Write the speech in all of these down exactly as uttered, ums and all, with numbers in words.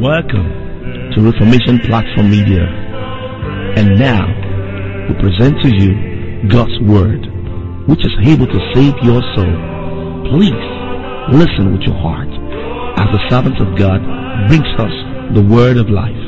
Welcome to Reformation Platform Media. And now, we present to you God's Word, which is able to save your soul. Please, listen with your heart as the servant of God brings us the Word of life.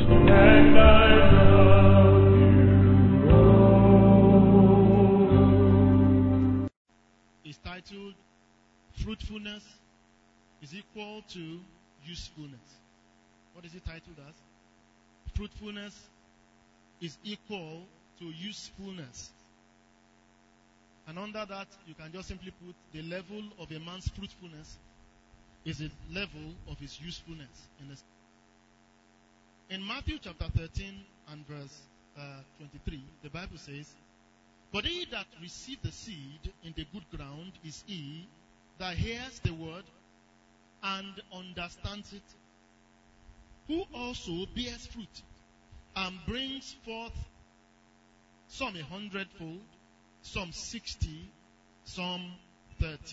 It's titled, Fruitfulness is equal to usefulness. What is it titled as? Fruitfulness is equal to usefulness. And under that, you can just simply put the level of a man's fruitfulness is the level of his usefulness. In, the... in Matthew chapter thirteen and verse uh, twenty-three, the Bible says, "But he that received the seed in the good ground is he that hears the word and understands it, who also bears fruit and brings forth some a hundredfold, some sixty, some thirty."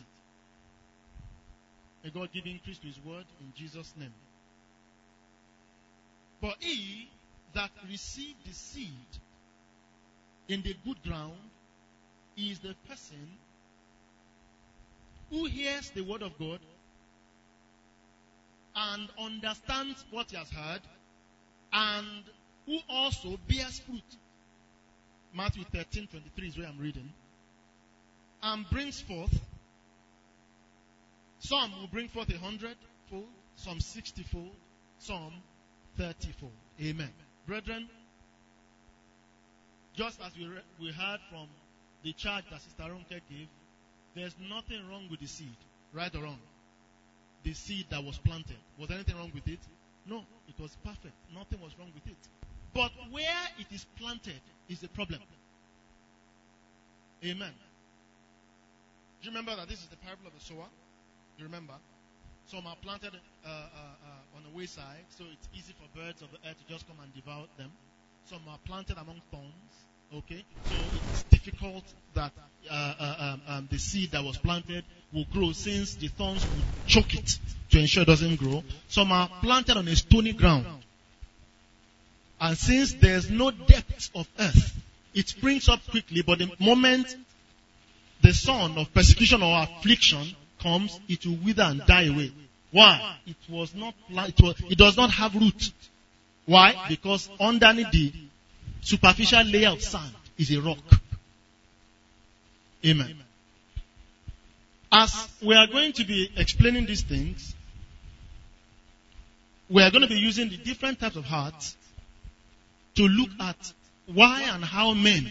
May God give increase to his word in Jesus' name. But he that received the seed in the good ground is the person who hears the word of God and understands what he has heard, and who also bears fruit. Matthew thirteen twenty-three is where I'm reading. And brings forth, some will bring forth a hundredfold, some sixtyfold, some thirtyfold. Amen. Brethren, just as we, re- we heard from the charge that Sister Ronke gave, there's nothing wrong with the seed, right or wrong. The seed that was planted. Was anything wrong with it? No, it was perfect. Nothing was wrong with it. But where it is planted is the problem. Amen. Do you remember that this is the parable of the sower? You remember? Some are planted uh, uh, uh, on the wayside, so it's easy for birds of the earth to just come and devour them. Some are planted among thorns. Okay, so it's difficult that uh, uh, um, um, the seed that was planted will grow, since the thorns will choke it to ensure it doesn't grow. Some are planted on a stony ground, and since there's no depth of earth, it springs up quickly, but the moment the sun of persecution or affliction comes, it will wither and die away. Why? It was not plant, it, was, it does not have root. Why? Because underneath the superficial layer of sand is a rock. Amen. As we are going to be explaining these things, we are going to be using the different types of hearts to look at why and how men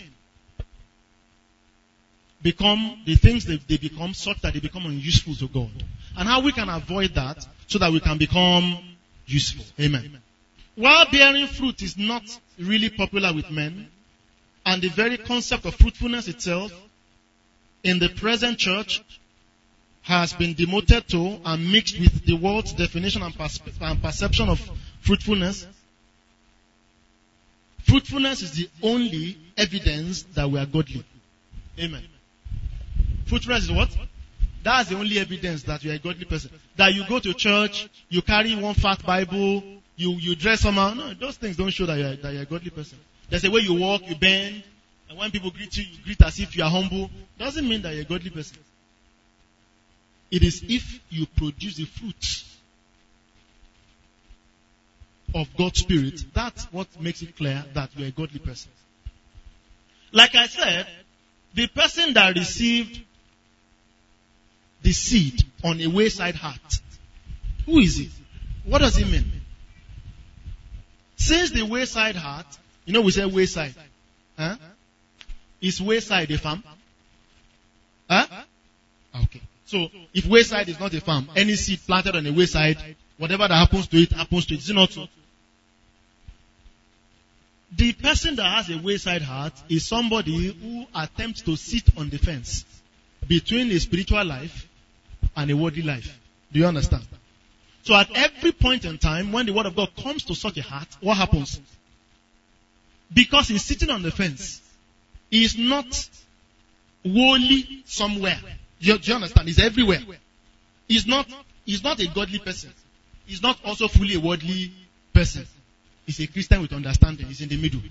become the things that they become, such that they become unuseful to God. And how we can avoid that so that we can become useful. Amen. While bearing fruit is not really popular with men, and the very concept of fruitfulness itself in the present church has been demoted to and mixed with the world's definition and, pers- and perception of fruitfulness, fruitfulness is the only evidence that we are godly. Amen. Fruitfulness is what? That's the only evidence that you are a godly person. That you go to church, you carry one fat Bible, You you dress somehow. No, those things don't show that you're, that you're a godly person. There's a way you walk, you bend, and when people greet you, you greet as if you are humble. Doesn't mean that you're a godly person. It is if you produce the fruit of God's Spirit, that's what makes it clear that you're a godly person. Like I said, the person that received the seed on a wayside heart, who is it? What does it mean? Since the wayside heart, you know we say wayside. Huh? Is wayside a farm? Huh? Okay. So, if wayside is not a farm, any seed planted on a wayside, whatever that happens to it, happens to it. Is it not so? The person that has a wayside heart is somebody who attempts to sit on the fence between a spiritual life and a worldly life. Do you understand? So at every point in time, when the word of God comes to such a heart, what happens? Because he's sitting on the fence, he is not wholly somewhere. Do you, do you understand? He's everywhere. He's not, he's not a godly person. He's not also fully a worldly person is a Christian with understanding. He's in the middle.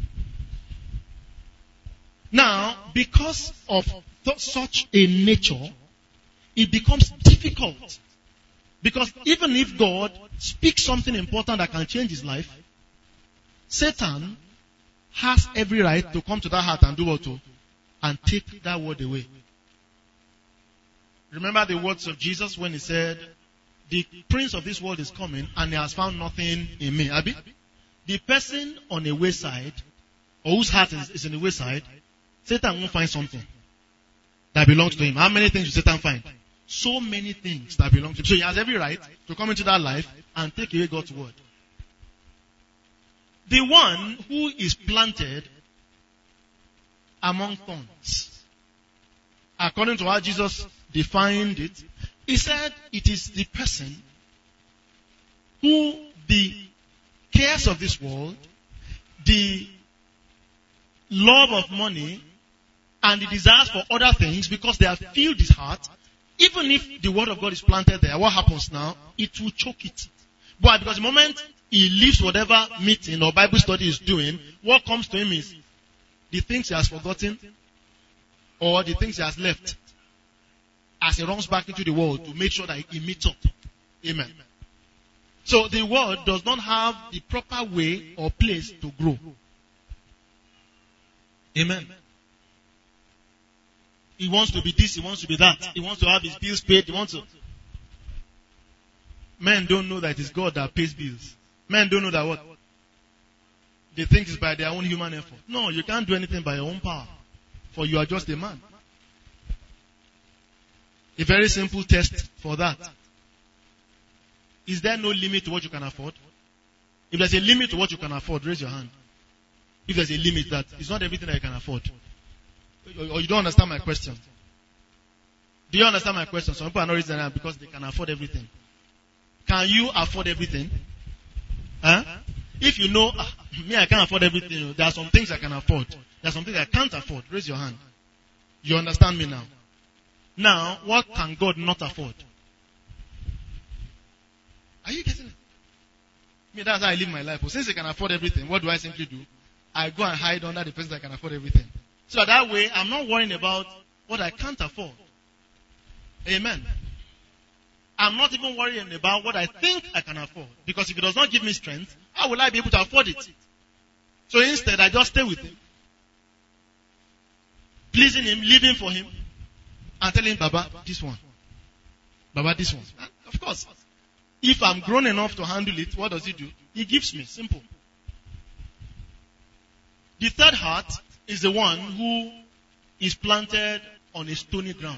Now, because of th- such a nature, it becomes difficult. Because even if God speaks something important that can change his life, Satan has every right to come to that heart and do what to, and take that word away. Remember the words of Jesus when he said, the prince of this world is coming and he has found nothing in me. Abi? The person on the wayside, or whose heart is, is in the wayside, Satan won't find something that belongs to him. How many things will Satan find? So many things that belong to him. So he has every right to come into that life and take away God's word. The one who is planted among thorns, according to how Jesus defined it, he said it is the person who the cares of this world, the love of money, and the desires for other things, because they have filled his heart. Even if the word of God is planted there, what happens now? It will choke it. But because the moment he leaves whatever meeting or Bible study is doing, what comes to him is the things he has forgotten or the things he has left as he runs back into the world to make sure that he meets up. Amen. So the word does not have the proper way or place to grow. Amen. He wants to be this, he wants to be that. He wants to have his bills paid, he wants to. Men don't know that it is God that pays bills. Men don't know that what? They think it's by their own human effort. No, you can't do anything by your own power. For you are just a man. A very simple test for that. Is there no limit to what you can afford? If there's a limit to what you can afford, raise your hand. If there's a limit, that it's not everything that you can afford. Or you don't understand my question. Do you understand my question? Some people are not raising their hand because they can afford everything. Can you afford everything? Huh? If you know, ah, me I can't afford everything. There are some things I can afford. There are some things I can't afford. Raise your hand. You understand me now? Now, what can God not afford? Are you getting it? Me, that's how I live my life. But since I can afford everything, what do I simply do? I go and hide under the person that can afford everything. So that way, I'm not worrying about what I can't afford. Amen. I'm not even worrying about what I think I can afford. Because if it does not give me strength, how will I be able to afford it? So instead, I just stay with him. Pleasing him, living for him. And telling him, Baba, this one. Baba, this one. And of course, if I'm grown enough to handle it, what does he do? He gives me. Simple. The third heart is the one who is planted on a stony ground.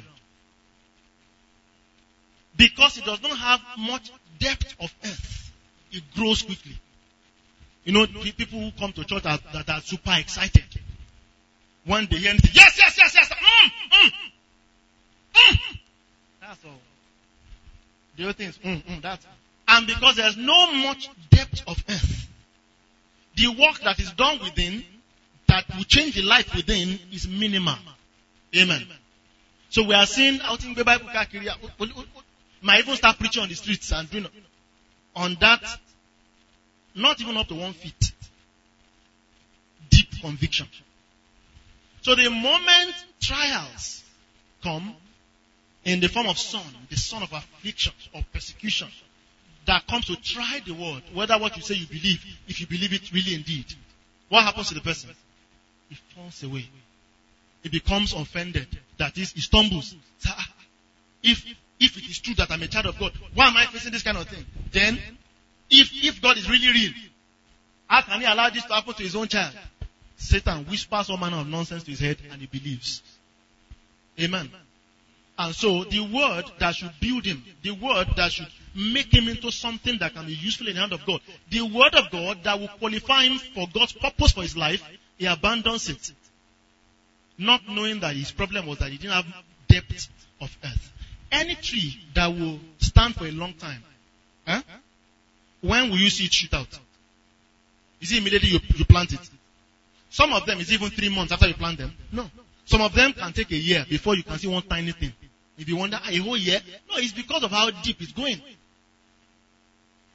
Because it does not have much depth of earth, it grows quickly. You know, people who come to church are, that are super excited. When they hear anything, yes, yes, yes, yes, mm, mm, mm. That's all. The other thing is, mm, mm, that's all. And because there's no much depth of earth, the work that is done within, that will change the life within, is minimal. Amen. So we are seeing out in the Bible, might even start preaching on the streets and doing on that, not even up to one feet. Deep conviction. So the moment trials come in the form of son, the son of affliction or persecution, that comes to try the word, whether what you say you believe, if you believe it really indeed, what happens to the person? He falls away. He becomes offended. That is, he stumbles. If if it is true that I'm a child of God, why am I facing this kind of thing? Then, if if God is really real, how can he allow this to happen to his own child? Satan whispers all manner of nonsense to his head and he believes. Amen. And so, the word that should build him, the word that should make him into something that can be useful in the hand of God, the word of God that will qualify him for God's purpose for his life, he abandons it. Not knowing that his problem was that he didn't have depth of earth. Any tree that will stand for a long time, eh? When will you see it shoot out? Is it immediately you, you plant it? Some of them is even three months after you plant them. No. Some of them can take a year before you can see one tiny thing. If you wonder, a whole year? No, it's because of how deep it's going.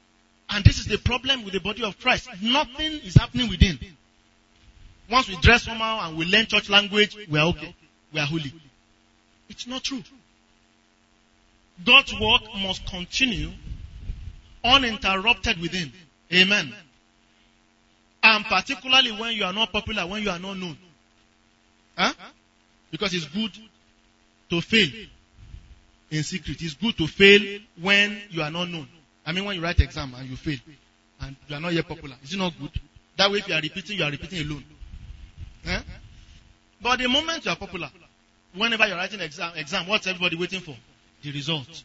And this is the problem with the body of Christ. Nothing is happening within. Once we dress somehow and we learn church language, we are okay. We are holy. It's not true. God's work must continue uninterrupted within. Amen. And particularly when you are not popular, when you are not known. Huh? Because it's good to fail in secret. It's good to fail when you are not known. I mean, when you write exam and you fail and you are not yet popular. Is it not good? That way if you are repeating, you are repeating alone. Huh? But the moment you are popular, whenever you are writing exam, exam, what's everybody waiting for? The result.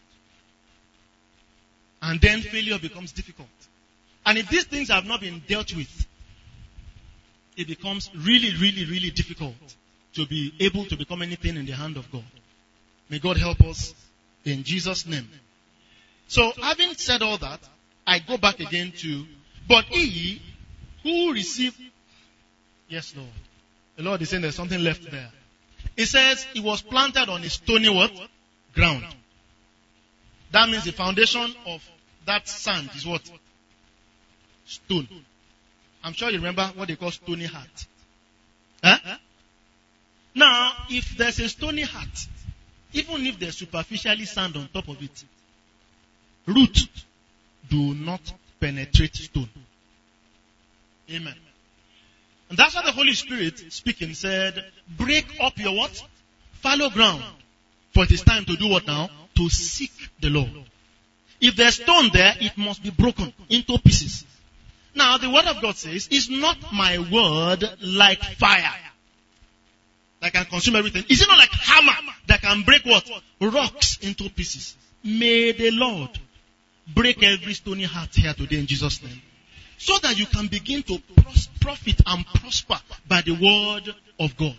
And then failure becomes difficult. And if these things have not been dealt with, it becomes really, really, really difficult to be able to become anything in the hand of God. May God help us in Jesus' name. So, having said all that, I go back again to, but he who received, yes, Lord. The Lord is saying there's something left there. It says he was planted on a stony what? Ground. That means the foundation of that sand is what? Stone. I'm sure you remember what they call stony heart. Huh? Now, if there's a stony heart, even if there's superficially sand on top of it, root do not penetrate stone. Amen. And that's why the Holy Spirit speaking said, break up your what? Fallow ground. For it is time to do what now? To seek the Lord. If there's stone there, it must be broken into pieces. Now, the word of God says, is not my word like fire that can consume everything? Is it not like hammer that can break what? Rocks into pieces. May the Lord break every stony heart here today in Jesus' name. So that you can begin to pros- profit and prosper by the word of God.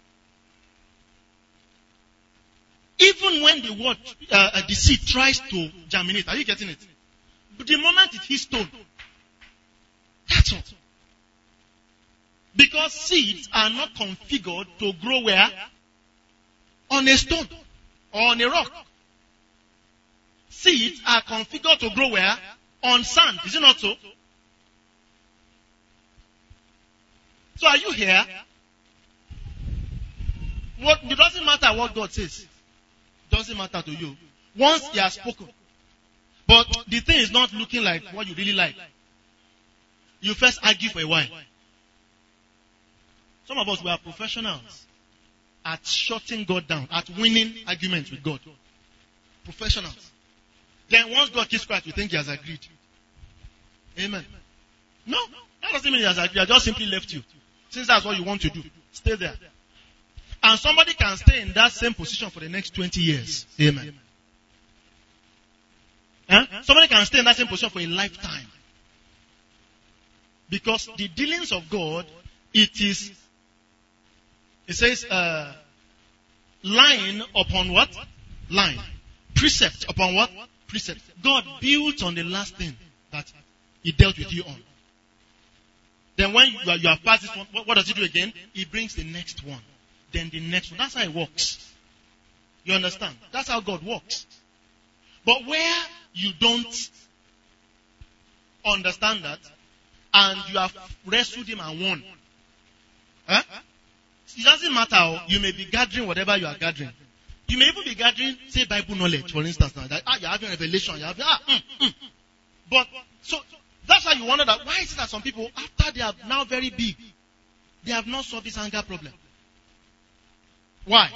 Even when the word, uh, the seed tries to germinate, are you getting it? But the moment it hits stone, that's all. Because seeds are not configured to grow where? On a stone or on a rock. Seeds are configured to grow where? On sand. Is it not so? So are you here? What, it doesn't matter what God says. It doesn't matter to you. Once he has spoken. But the thing is not looking like what you really like. You first argue for a while. Some of us were professionals at shutting God down, at winning arguments with God. Professionals. Then once God keeps quiet, we think he has agreed. Amen. No, that doesn't mean he has agreed. I just simply left you. Since that's what you want to do, stay there. And somebody can stay in that same position for the next twenty years. Amen. Huh? Somebody can stay in that same position for a lifetime. Because the dealings of God, it is, it says, uh, line upon what? Line. Precept upon what? Precept. God built on the last thing that he dealt with you on. Then when you, are, you have passed this one, what, what does he do again? He brings the next one. Then the next one. That's how it works. You understand? That's how God works. But where you don't understand that, and you have wrestled him and won, huh? It doesn't matter. You may be gathering whatever you are gathering. You may even be gathering, say, Bible knowledge, for instance. Now, that, ah, you're having revelation. You're having, ah, mm, mm. But, so, that's why you wonder that, why is it that some people, after they are now very big, they have not solved this anger problem? Why?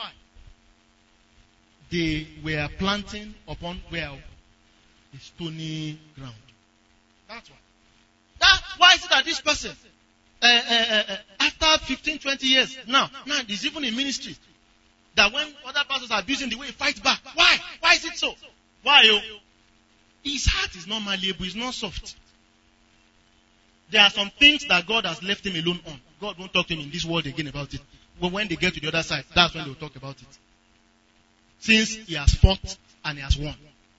They were planting upon, well, a stony ground. That's why. That, why is it that this person, uh, uh, uh, after fifteen, twenty years, now, now, he's even in ministry, that when other pastors are abusing the way he fights back. Why? Why is it so? Why? Oh? His heart is not malleable, it's not soft. There are some things that God has left him alone on. God won't talk to him in this world again about it. But when they get to the other side, that's when they will talk about it. Since he has fought and he has won.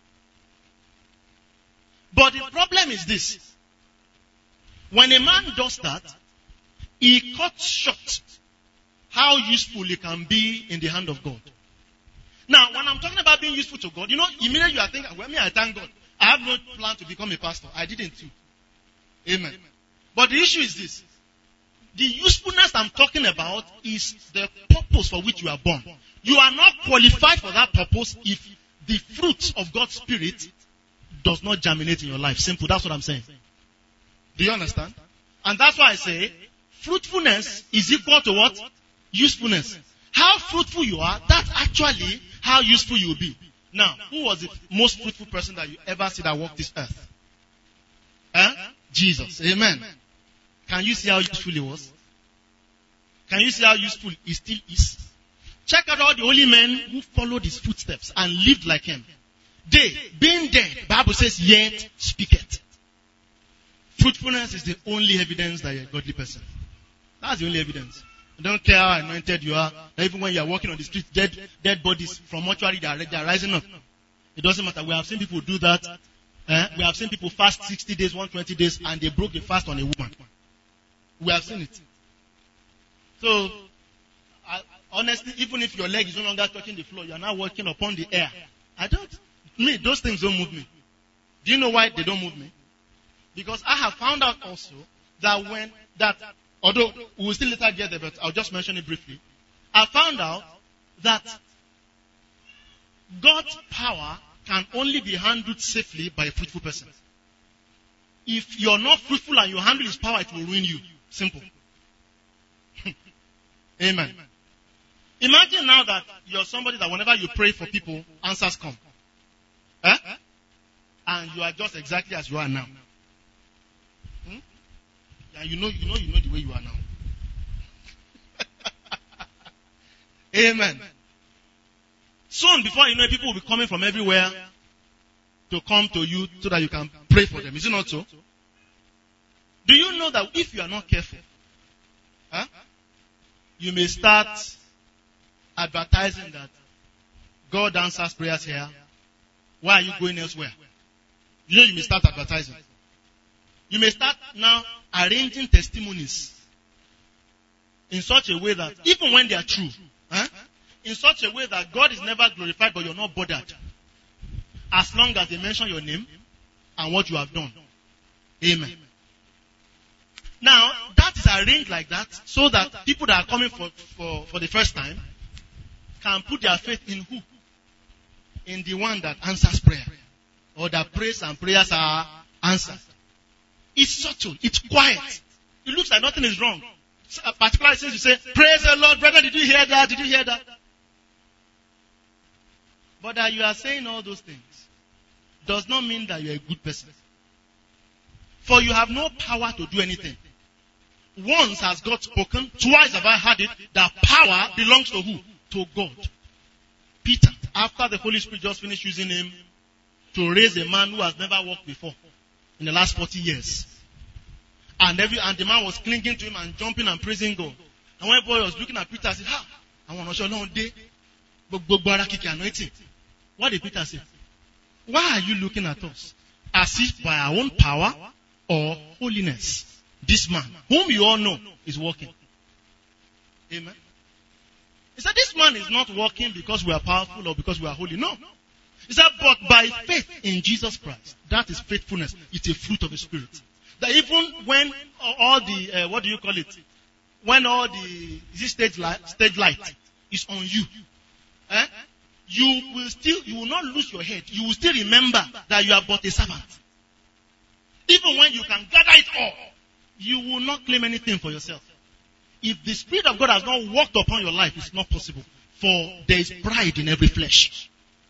But the problem is this. When a man does that, he cuts short how useful he can be in the hand of God. Now, when I'm talking about being useful to God, you know, immediately you are thinking, well, me, I thank God. I have no plan to become a pastor. I didn't too. Amen. But the issue is this. The usefulness I'm talking about is the purpose for which you are born. You are not qualified for that purpose if the fruit of God's Spirit does not germinate in your life. Simple. That's what I'm saying. Do you understand? And that's why I say fruitfulness is equal to what? Usefulness. How fruitful you are, that's actually how useful you will be. Now, who was the most fruitful person that you ever see that walked this earth? Huh? Jesus. Amen. Can you see how useful he was? Can you see how useful he still is? Check out all the holy men who followed his footsteps and lived like him. They, being dead, the Bible says, yet speaketh. Fruitfulness is the only evidence that you're a godly person. That's the only evidence. I don't care how anointed you are. Even when you are walking on the street, dead, dead bodies from mortuary, they are, they are rising up. It doesn't matter. We have seen people do that. Eh? We have seen people fast sixty days, one hundred twenty days, and they broke the fast on a woman. We have seen it. So, I, honestly, even if your leg is no longer touching the floor, you are now walking upon the air. I don't, me, those things don't move me. Do you know why they don't move me? Because I have found out also that when, that, although we will still later get there, but I'll just mention it briefly. I found out that God's power can only be handled safely by a fruitful person. If you're not fruitful and you handle his power, it will ruin you. Simple. Amen. Imagine now that you're somebody that whenever you pray for people, answers come. Eh? And you are just exactly as you are now. Hmm? Yeah, you know, you know, you know the way you are now. Amen. Soon, before you know it, people will be coming from everywhere to come to you so that you can pray for them. Is it not so? Do you know that if you are not careful, huh, you may start advertising that God answers prayers here. Why are you going elsewhere? You know you may start advertising. You may start now arranging testimonies in such a way that even when they are true, huh, in such a way that God is never glorified but you're not bothered. As long as they mention your name and what you have done. Amen. Now, that is arranged like that so that people that are coming for, for, for the first time can put their faith in who? In the one that answers prayer. Or that prays and prayers are answered. It's subtle. It's quiet. It looks like nothing is wrong. Particularly since you say, praise the Lord, brother, did you hear that? Did you hear that? But that you are saying all those things does not mean that you are a good person. For you have no power to do anything. Once has God spoken, twice have I heard it, that power belongs to who? To God. Peter, after the Holy Spirit just finished using him to raise a man who has never walked before in the last forty years. And every and the man was clinging to him and jumping and praising God. And when boy was looking at Peter, I said, ha, I want to show long day. What did Peter say? Why are you looking at us? As if by our own power or holiness. This man, whom you all know, is walking. Amen. He said, this man is not walking because we are powerful or because we are holy. No. He said, but by faith in Jesus Christ. That is faithfulness. It's a fruit of the Spirit. That even when all the, uh, what do you call it? When all the, is it stage light, stage light is on you. Eh? You will still, you will not lose your head. You will still remember that you are but a servant. Even when you can gather it all, you will not claim anything for yourself. If the Spirit of God has not worked upon your life, it's not possible. For there is pride in every flesh.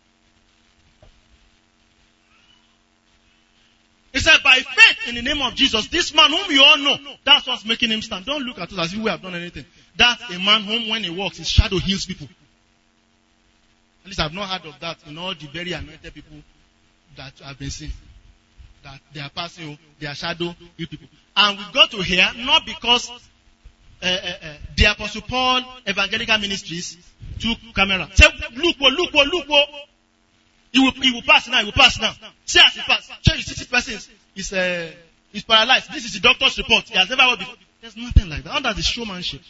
He said, by faith in the name of Jesus, this man whom you all know, that's what's making him stand. Don't look at us as if we have done anything. That's a man whom when he walks, his shadow heals people. At least I've not heard of that in all the very anointed people that I've been seeing. That they are passing, their shadow heal people. And we got to hear, not because uh, uh, uh, the Apostle Paul Evangelical Ministries took camera. Say, look, oh, look, oh, look, oh. He will, he will pass now, he will pass now. See as he pass. Check, you see this person is, is, uh, is paralyzed. This is the doctor's report. He has never worked before. There's nothing like that. Under the showmanship.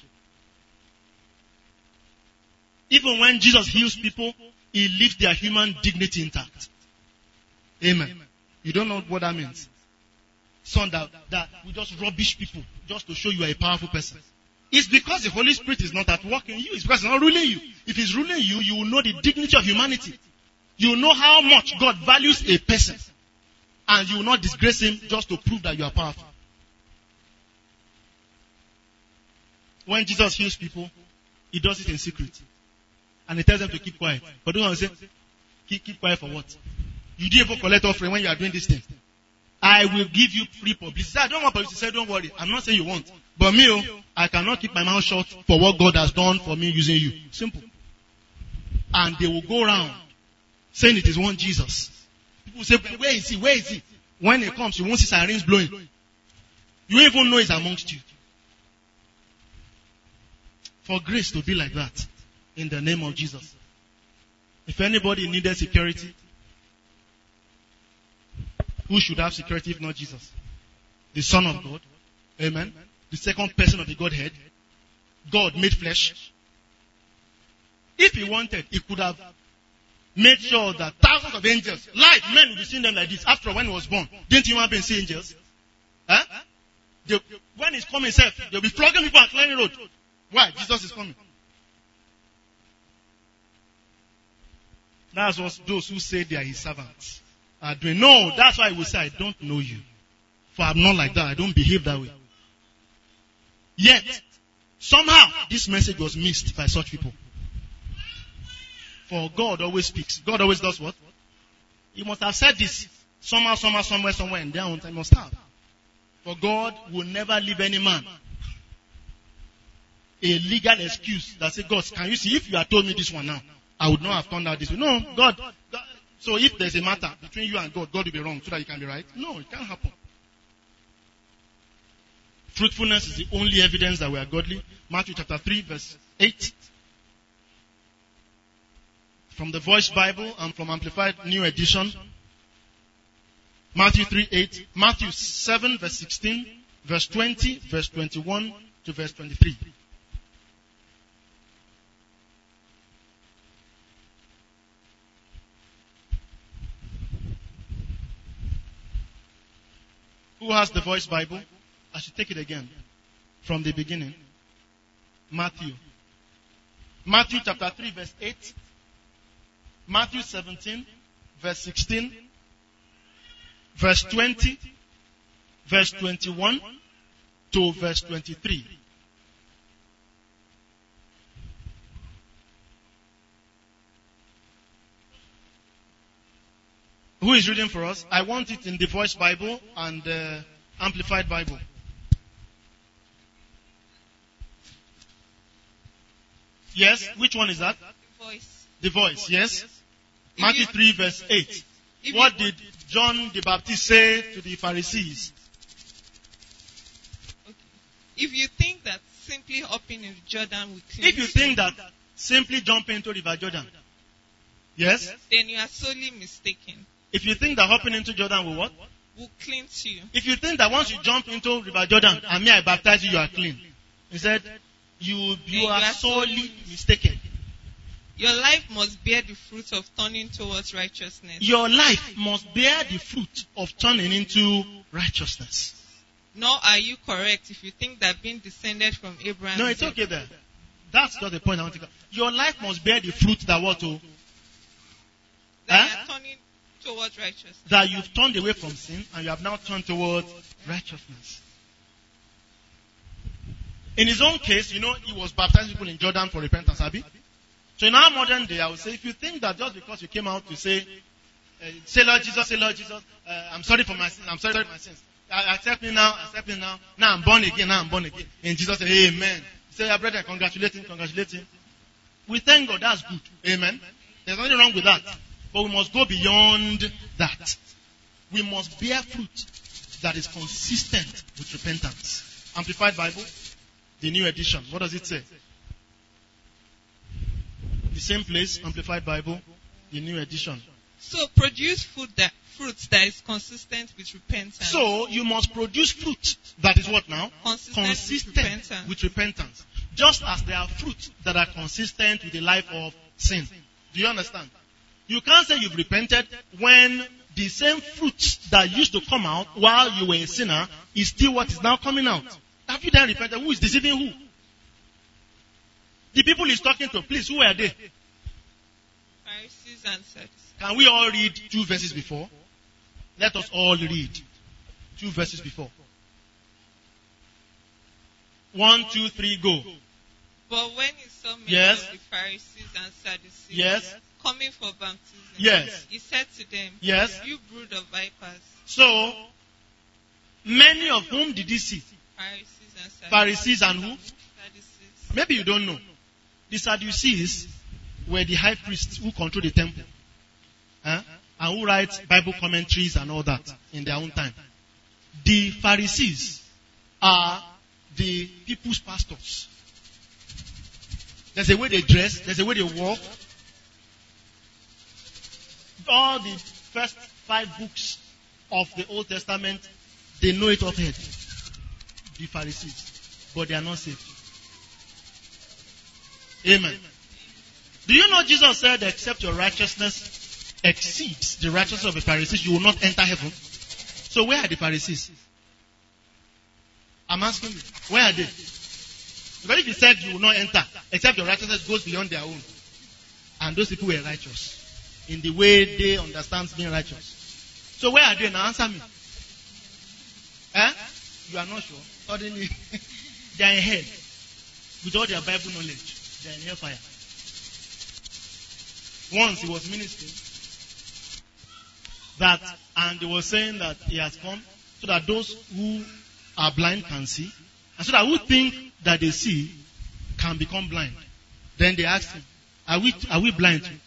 Even when Jesus heals people, he leaves their human dignity intact. Amen. You don't know what that means. son that, that will just rubbish people just to show you are a powerful person. It's because the Holy Spirit is not at work in you. It's because it's not ruling you. If it's ruling you, you will know the dignity of humanity. You will know how much God values a person. And you will not disgrace him just to prove that you are powerful. When Jesus heals people, he does it in secret. And he tells them to keep quiet. But don't say, keep, keep quiet for what? You didn't even collect offering when you are doing this thing. I will give you free publicity. I don't want publicity. Say, don't worry. I'm not saying you won't. But me, oh, I cannot keep my mouth shut for what God has done for me using you. Simple. And they will go around saying it is one Jesus. People say, where is he? Where is he? When he comes, you won't see sirens blowing. You won't even know he's amongst you. For grace to be like that, in the name of Jesus. If anybody needed security, who should have security if not Jesus? The Son of God. Amen. The second person of the Godhead. God made flesh. If he wanted, he could have made sure that thousands of angels, like men, will be seeing them like this. After when he was born, didn't human beings see angels? Huh? They, when he's coming himself, they'll be flogging people and clearing road. Why? Jesus is coming. That's what those who say they are his servants are doing. No, that's why he will say, I don't know you. For I'm not like that. I don't behave that way. Yet, somehow, this message was missed by such people. For God always speaks. God always does what? He must have said this somehow, somehow, somewhere, somewhere, and there he must have. For God will never leave any man a legal excuse that says, God, can you see, if you had told me this one now, I would not have turned out this way. No, God, God. So if there's a matter between you and God, God will be wrong so that you can be right. No, it can't happen. Fruitfulness is the only evidence that we are godly. Matthew chapter three, verse eight. From the Voice Bible and from Amplified New Edition. Matthew three, eight. Matthew seven, verse sixteen. Verse twenty, verse twenty-one to verse twenty-three. Who has the Voice Bible? I should take it again. From the beginning. Matthew. Matthew chapter three, verse eight. Matthew seventeen, verse sixteen. Verse twenty. Verse twenty-one to verse twenty-three. Who is reading for us? I want it in the Voice Bible and uh, Amplified Bible. Yes, which one is that? The Voice. The Voice, yes. Matthew three, verse eight. What did John the Baptist say to the Pharisees? Okay. If you think that simply hopping in Jordan will cleanse If you think that simply jumping into River Jordan, yes? Then you are sorely mistaken. If you think that hopping into Jordan will what? Will cleanse you. If you think that once you jump into River Jordan and me I baptize you, you are clean. He said, you, you, you are, are sorely mistaken. Your life must bear the fruit of turning towards righteousness. Your life must bear the fruit of turning into righteousness. Nor are you correct if you think that being descended from Abraham. No, it's okay there. That's not the point I want to go. Your life must bear the fruit that what to? That huh? you are turning towards righteousness. That you've turned away from sin and you have now turned towards righteousness. In his own case, you know, he was baptizing people in Jordan for repentance, Abi. So in our modern day, I would say, if you think that just because you came out to say, uh, say Lord Jesus, say Lord Jesus, uh, I'm sorry for my sins, I'm sorry for my sins. Uh, accept me now, accept me now. Now I'm born again, now I'm born again. And Jesus said, amen. Say, your brother, congratulate him, congratulate him. We thank God, that's good. Amen. There's nothing wrong with that. But we must go beyond that. We must bear fruit that is consistent with repentance. Amplified Bible, the New Edition. What does it say? The same place, Amplified Bible, the New Edition. So produce fruit that, fruits that is consistent with repentance. So you must produce fruit that is what now? Consistent, consistent with, repentance. with repentance. Just as there are fruits that are consistent with the life of sin. Do you understand? You can't say you've repented when the same fruit that used to come out while you were a sinner is still what is now coming out. Have you then repented? Who is deceiving who? The people he's talking to, please, who are they? Pharisees and Sadducees. Can we all read two verses before? Let us all read two verses before. One, two, three, go. But when he saw many Yes. of the Pharisees and Sadducees Yes. coming for baptism, Yes. he said to them, Yes. You brood of vipers, So, many of whom did he see? Pharisees and Sadducees. Pharisees and who? Sadducees. Maybe you don't know. The Sadducees were the high priests who control the temple. Huh? And who write Bible commentaries and all that in their own time. The Pharisees are the people's pastors. There's a way they dress, there's a way they walk. All the first five books of the Old Testament, they know it off head. The Pharisees. But they are not saved. Amen. Do you know Jesus said, except your righteousness exceeds the righteousness of the Pharisees, you will not enter heaven? So where are the Pharisees? I'm asking you, where are they? Because if he said you will not enter, except your righteousness goes beyond their own. And those people were righteous in the way they understand being righteous. So where are they now? Answer me. Eh? You are not sure? Suddenly, they are in hell. With all their Bible knowledge, they are in hellfire. Once he was ministering, that, and they were saying that he has come so that those who are blind can see, and so that who think that they see can become blind. Then they asked him, are we, are we blind too?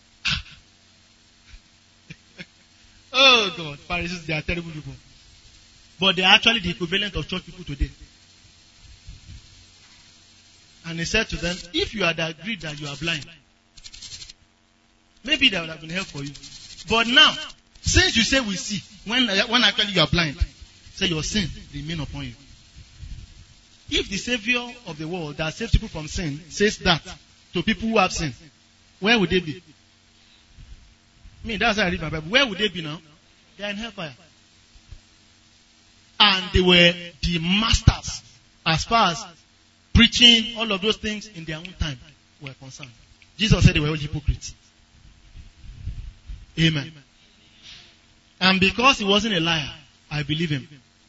Oh God, Pharisees, they are terrible people. But they are actually the equivalent of church people today. And he said to them, if you had agreed that you are blind, maybe that would have been help for you. But now, since you say we see, when, when actually you are blind, say your sin remain upon you. If the Savior of the world that saves people from sin says that to people who have sin, where would they be? I mean, that's how I read my Bible. Where would they be now? They are in hellfire. And they were the masters as far as preaching all of those things in their own time were concerned. Jesus said they were all hypocrites. Amen. And because he wasn't a liar, I believe him.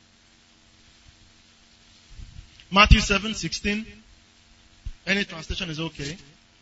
Matthew seven sixteen. Any translation is okay.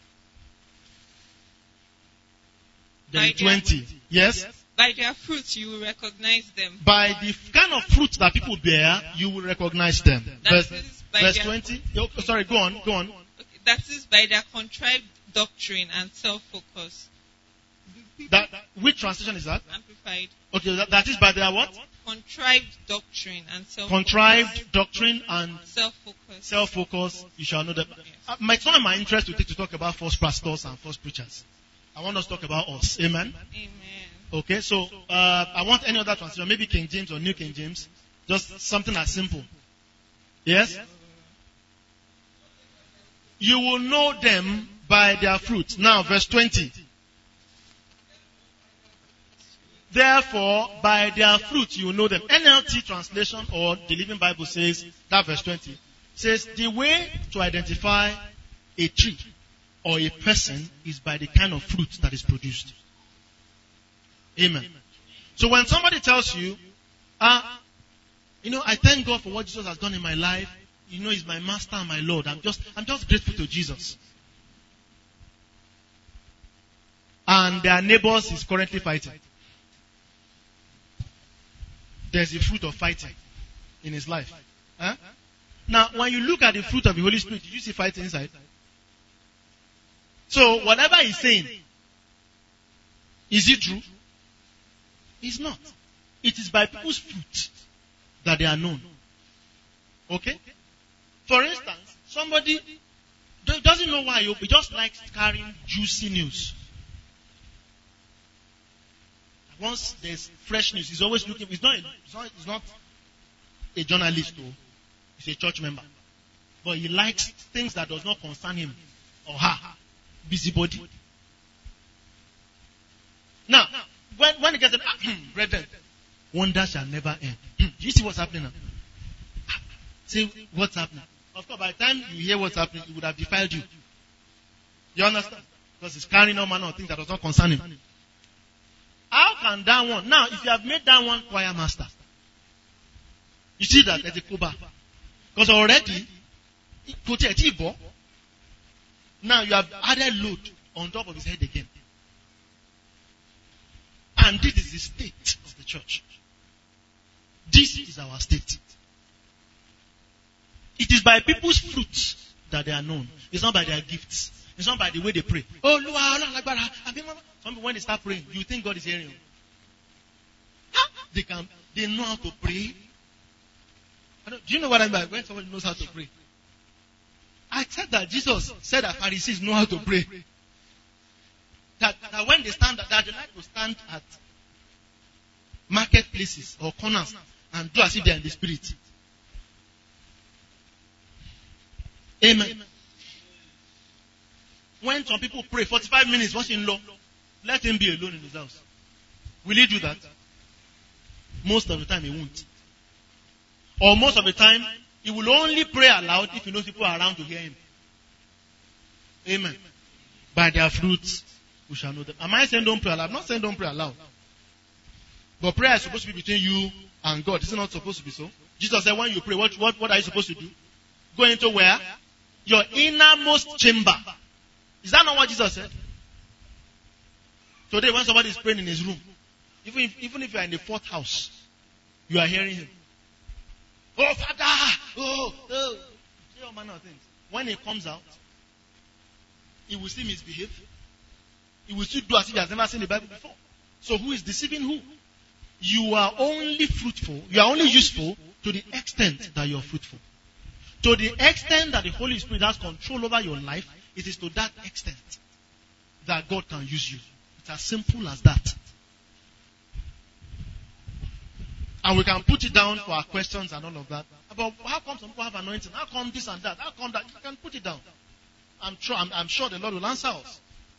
Then By twenty. Their, yes? By their fruits you will recognize them. By the kind of fruit that people bear, you will recognize them. That Verse, is by verse their, twenty. Oh, sorry, go on, go on. Okay, that is by their contrived doctrine and self-focus. That, which translation is that? Amplified. Okay, that, that is by their what? Contrived doctrine and self-focus. Contrived doctrine and Self-focus. self-focus. You shall know that. Uh, my, it's not in my interest to take to talk about false pastors and false preachers. I want us to talk about us. Amen. Amen. Okay, so uh, I want any other translation, maybe King James or New King James, just something as simple. Yes? You will know them by their fruit. Now, verse twenty. Therefore, by their fruit you will know them. N L T translation or the Living Bible says, that verse twenty, says the way to identify a tree or a person is by the kind of fruit that is produced. Amen. So when somebody tells you, ah, you know, I thank God for what Jesus has done in my life. You know, He's my master and my Lord. I'm just, I'm just grateful to Jesus. And their neighbors is currently fighting. There's a fruit of fighting in his life. Huh? Now, when you look at the fruit of the Holy Spirit, did you see fighting inside? So, whatever he's saying, is it true? It's not. It is by people's fruit that they are known. Okay? For instance, somebody doesn't know why, he just likes carrying juicy news. Once there's fresh news, he's always looking. He's not, he's not, he's not a journalist, though. He's a church member. But he likes things that does not concern him or her. Busybody. Now, when, when he gets it, ah, brethren, wonder shall never end. Do you see what's happening now? See what's happening. Of course, by the time you hear what's happening, it would have defiled you. You understand? Because it's carrying all manner of things that does not concern him. How can that one? Now, if you have made that one choir master, you see that there's a koba. Because already, now you have added load on top of his head again. And this is the state of the church. This is our state. It is by people's fruits that they are known. It's not by their gifts. It's not by the way they pray. Oh, some people, when they start praying, you think God is hearing you. They can, they know how to pray. I don't, do you know what I mean by when somebody knows how to pray? I said that Jesus said that Pharisees know how to pray. That, that when they stand, that they like to stand at marketplaces or corners and do as if they are in the spirit. Amen. When some people pray forty-five minutes, what's in law? Let him be alone in his house. Will he do that? Most of the time he won't. Or most of the time, he will only pray aloud if he knows people are around to hear him. Amen. By their fruits, we shall know them. Am I saying don't pray aloud? I'm not saying don't pray aloud. But prayer is supposed to be between you and God. Is it not supposed to be so? Jesus said when you pray, what, what, what are you supposed to do? Go into where? Your innermost chamber. Is that not what Jesus said? Today when somebody is praying in his room, even if, even if you are in the fourth house, you are hearing him. Oh, Father! Oh, oh. All manner of things. When he comes out, he will still misbehave. He will still do as if he has never seen the Bible before. So who is deceiving who? You are only fruitful, you are only useful to the extent that you are fruitful. To the extent that the Holy Spirit has control over your life, it is to that extent that God can use you. It's as simple as that. And we can put it down for our questions and all of that. About how come some people have anointing? How come this and that? How come that? You can put it down. I'm sure, I'm, I'm sure the Lord will answer us.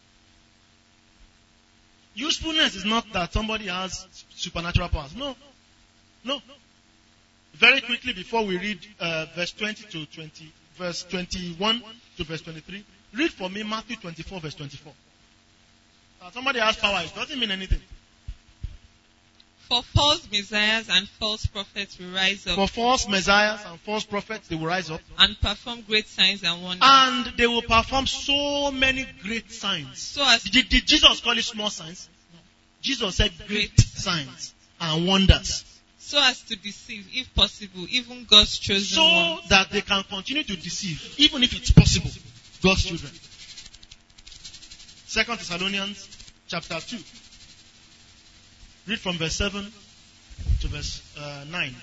Usefulness is not that somebody has supernatural powers. No. No. Very quickly before we read uh, verse twenty to twenty, verse twenty-one to verse twenty-three, read for me Matthew twenty-four verse twenty-four. Now, somebody has power, it doesn't mean anything. For false messiahs and false prophets will rise up. For false messiahs and false prophets, they will rise up. And perform great signs and wonders. And they will perform so many great signs. So as did, did Jesus call it small signs? No. Jesus said great signs and wonders. So as to deceive, if possible, even God's chosen so ones. So that they can continue to deceive, even if it's possible, God's children. Second Thessalonians chapter two. Read from verse seven to verse uh, nine.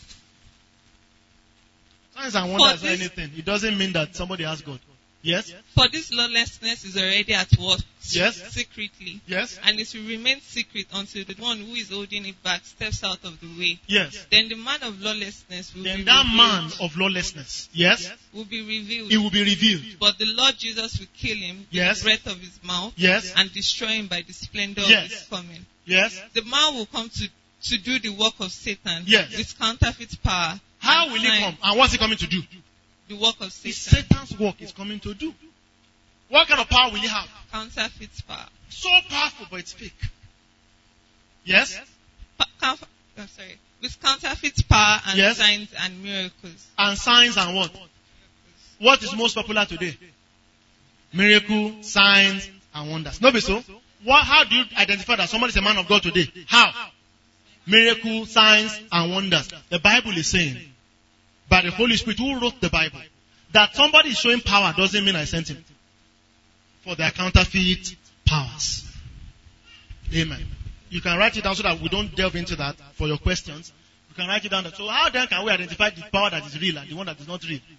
Signs and wonders is not anything. It doesn't mean that somebody has God. Yes? For this lawlessness is already at work. Yes? Secretly. Yes? And it will remain secret until the one who is holding it back steps out of the way. Yes? Then the man of lawlessness will then be that revealed. man of lawlessness, yes? Will be revealed. He will be revealed. But the Lord Jesus will kill him yes? with the breath of his mouth. Yes? And destroy him by the splendor yes? of his coming. Yes? The man will come to, to do the work of Satan. Yes? With counterfeit power. How will he come? And what's he coming to do? The work of Satan. It's Satan's work is coming to do. What kind of power will he have? Counterfeit power. So powerful, but it's fake. Yes? Pa- counter- oh, sorry. With counterfeit power and yes? signs and miracles. And signs and what? What is most popular today? Miracle, signs, and wonders. No, be so? What, how do you identify that somebody is a man of God today? How? Miracle, signs, and wonders. The Bible is saying, by the Holy Spirit who wrote the Bible, that somebody is showing power doesn't mean I sent him. For their counterfeit powers. Amen. You can write it down so that we don't delve into that for your questions. You can write it down. So how then can we identify the power that is real and the one that is not real?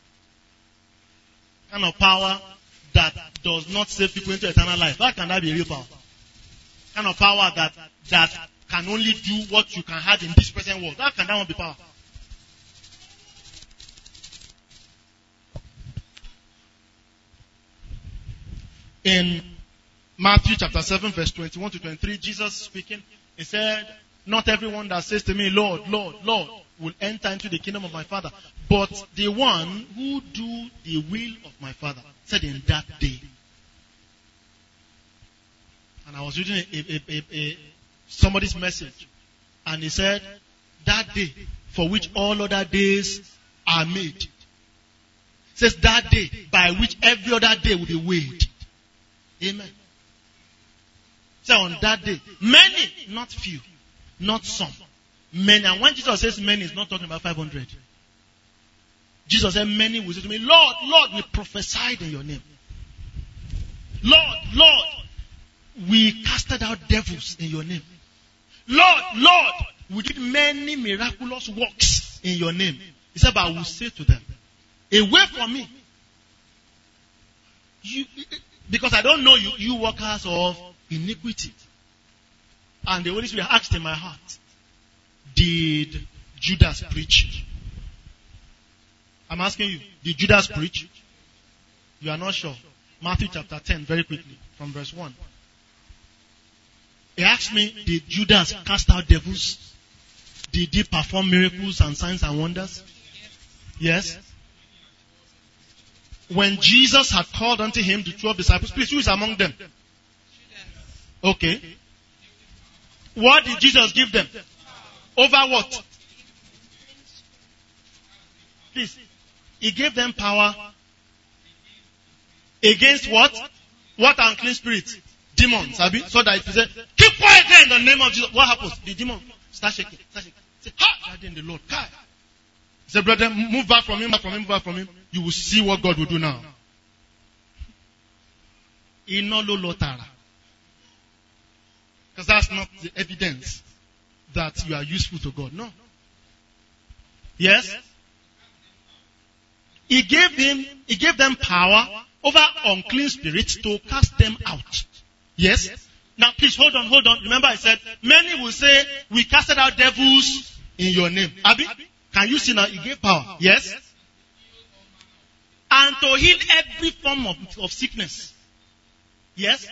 Kind of power that does not save people into eternal life. How can that be real power? Kind of power that that can only do what you can have in this present world. How can that one be power? In Matthew chapter seven verse twenty-one to twenty-three, Jesus speaking, He said, not everyone that says to me, Lord, Lord, Lord, will enter into the kingdom of my Father, but the one who do the will of my Father. Said in that day. And I was reading a, a, a, a, somebody's message, and he said, that day for which all other days are made. Says that day by which every other day will be weighed. Amen. So on that day, many, not few, not some, many. And when Jesus says many, he's not talking about five hundred. Jesus said many will say to me, Lord, Lord, we prophesied in your name. Lord, Lord, we casted out devils in your name. Lord, Lord, we did many miraculous works in your name. He said, but I will say to them, away from me. You, because I don't know you, you workers of iniquity. And the Holy Spirit asked in my heart, did Judas preach? I'm asking you, did Judas preach? You are not sure. Matthew chapter ten, very quickly, from verse one. He asked me, did Judas cast out devils? Did he perform miracles and signs and wonders? Yes. When Jesus had called unto him the twelve disciples, please, who is among them? Okay. What did Jesus give them? Over what? Please. He gave them power against what? What unclean spirits? Demons. Abi? So that if you say, keep quiet there in the name of Jesus, what happens? The demon start shaking. Start shaking. Say, ha! God in the Lord. Kai. He said, brother, move back from him, back from him, move back from him. You will see what God will do now. Inolo lotara. Because that's not the evidence that you are useful to God. No. Yes? He gave them, he gave them power over unclean spirits to cast them out. Yes? Now please hold on, hold on. Remember I said, many will say, we casted out devils in your name. Abi, can you see now? He gave power. Yes? And to heal every form of, of sickness. Yes?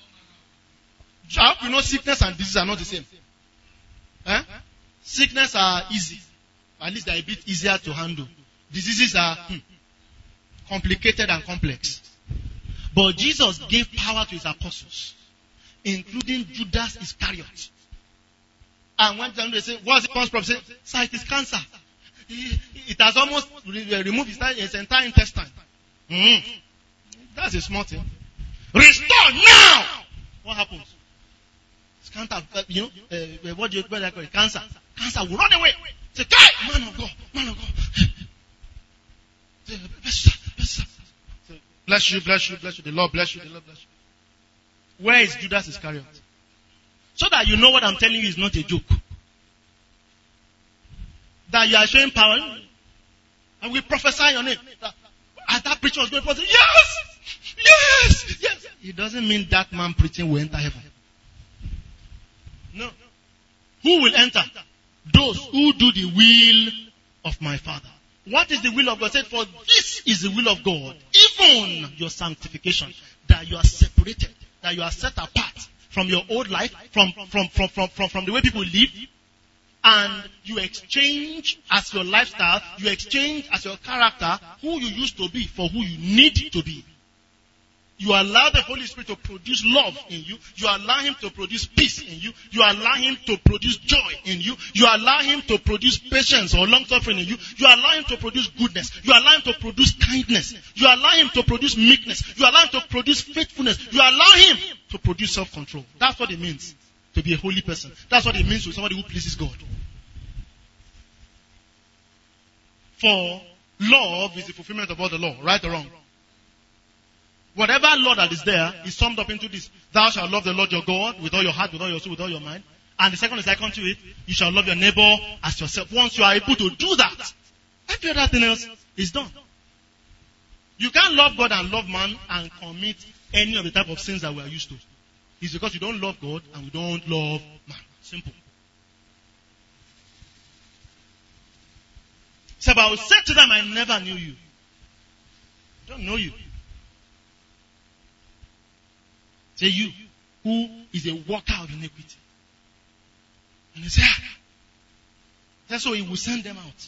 I hope you know sickness and disease are not the same. Eh? Sickness are easy. At least they are a bit easier to handle. Diseases are hmm, complicated and complex. But Jesus gave power to his apostles, including Judas Iscariot. And when they say, what's the problem? Say, sir, it is cancer. It has almost removed his, his entire intestine. Mm. That's a small thing. Restore now! What happens? It's cancer, uh, you know, uh, what do you what do call it? Cancer. Cancer will run away. Say, guy, man of God, man of God. Say, bless you, bless you, bless you. The Lord bless you, the Lord bless you. Where is Judas Iscariot? So that you know what I'm telling you is not a joke. That you are showing power. And we prophesy your name. As that preacher was going forth, yes! Yes! Yes! It doesn't mean that man preaching will enter heaven. No. Who will enter? Those who do the will of my Father. What is the will of God? Said, for this is the will of God, even your sanctification, that you are separated, that you are set apart from your old life, from, from, from, from, from, from the way people live, and you exchange as your lifestyle, you exchange as your character, who you used to be for who you need to be. You allow the Holy Spirit to produce love in you. You allow Him to produce peace in you. You allow Him to produce joy in you. You allow Him to produce patience or long suffering in you. You allow Him to produce goodness. You allow Him to produce kindness. You allow Him to produce meekness. You allow Him to produce faithfulness. You allow Him to produce self-control. That's what it means to be a holy person. That's what it means to be somebody who pleases God. For love is the fulfillment of all the law, right or wrong? Whatever law that is there is summed up into this. Thou shalt love the Lord your God with all your heart, with all your soul, with all your mind. And the second is like unto it, you shall love your neighbor as yourself. Once you are able to do that, every other thing else is done. You can't love God and love man and commit any of the type of sins that we are used to. It's because you don't love God and we don't love man. Simple. So, but I will say to them, I never knew you. I don't know you. Say you, who is a worker of iniquity. And he said, ah. That's so he will send them out.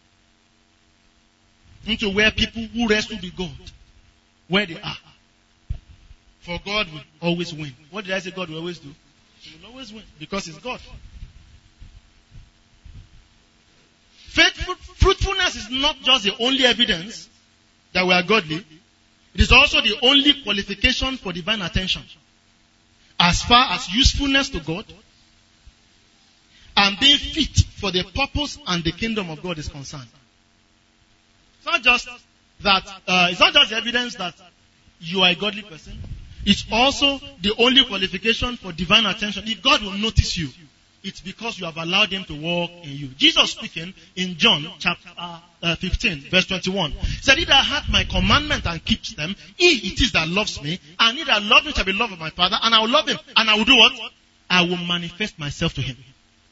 Into where people who wrestle with God, where they are. For God will always win. What did I say God will always do? He will always win. Because it's God. Faithful, fruitfulness is not just the only evidence that we are godly. It is also the only qualification for divine attention. As far as usefulness to God and being fit for the purpose and the kingdom of God is concerned. It's not just that, uh, it's not just evidence that you are a godly person. It's also the only qualification for divine attention. If God will notice you, it's because you have allowed Him to walk in you. Jesus speaking in John chapter uh, fifteen, verse twenty-one, said, "He that hath my commandment and keeps them, he it is that loves me, and he that loves me shall be loved of my Father, and I will love him, and I will do what? I will manifest myself to him."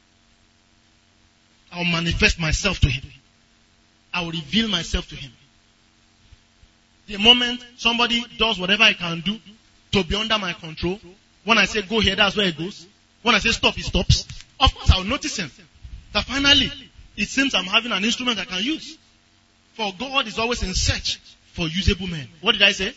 I will manifest myself to him. I will reveal myself to him. The moment somebody does whatever I can do to be under my control, when I say go here, that's where it goes. When I say stop, it stops. Of course, I will notice him. That finally, it seems I'm having an instrument I can use. For God is always in search for usable men. What did I say?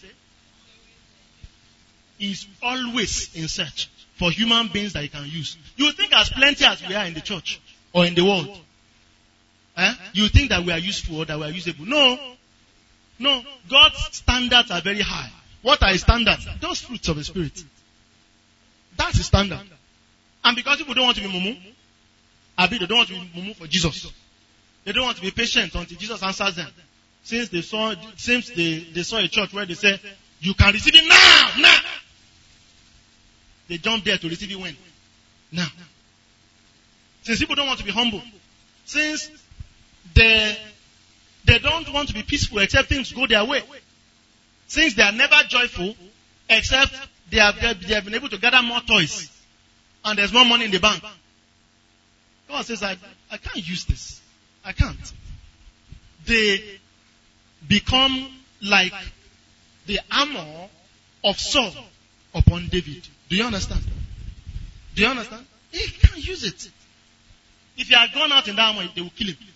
He's always in search for human beings that he can use. You think as plenty as we are in the church or in the world, eh? You think that we are useful or that we are usable. No. No. God's standards are very high. What are his standards? Those fruits of the Spirit. That's his standard. And because people don't want to be mumu, I mean, they don't want to be mumu for Jesus. They don't want to be patient until Jesus answers them. Since they saw, since they, they saw a church where they say, you can receive it now, now. They jump there to receive it when? Now. Since people don't want to be humble. Since they, they don't want to be peaceful except things go their way. Since they are never joyful except they have, they have been able to gather more toys. And there's more money in the bank. God says, I, I can't use this. I can't. They become like the armor of Saul upon David. Do you understand? Do you understand? He can't use it. If he had gone out in that armor, they will kill him.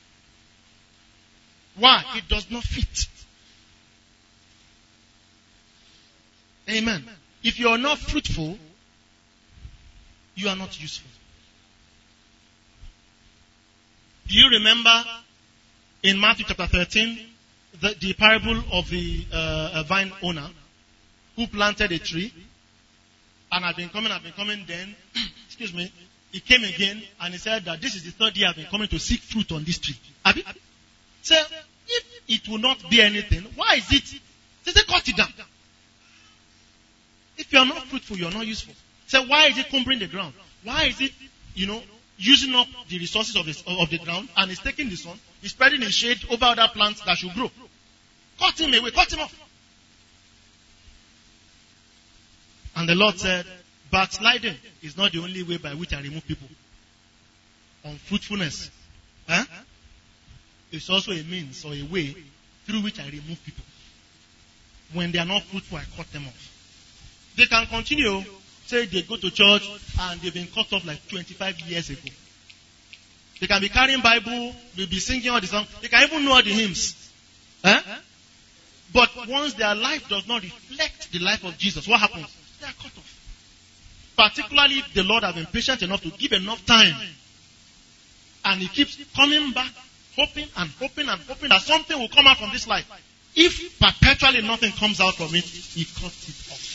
Why? It does not fit. Amen. If you are not fruitful, you are not useful. Do you remember in Matthew chapter thirteen, the, the parable of the uh, vine owner who planted a tree and had been coming, had been coming then, excuse me, he came again and he said that this is the third year I've been coming to seek fruit on this tree. Abi? So, if it will not be anything, why is it? They say, cut it down. If you are not fruitful, you are not useful. So why is it cumbering the ground? Why is it, you know, using up the resources of the, of the ground and it's taking the sun, it's spreading the shade over other plants that should grow? Cut him away, cut him off. And the Lord said, backsliding is not the only way by which I remove people. Unfruitfulness. Huh? It's also a means or a way through which I remove people. When they are not fruitful, I cut them off. They can continue. Say they go to church and they've been cut off like twenty-five years ago. They can be carrying Bible, they'll be singing all the songs. They can even know all the hymns. Huh? But once their life does not reflect the life of Jesus, what happens? They are cut off. Particularly if the Lord has been patient enough to give enough time. And he keeps coming back, hoping and hoping and hoping that something will come out from this life. If perpetually nothing comes out from it, he cuts it off.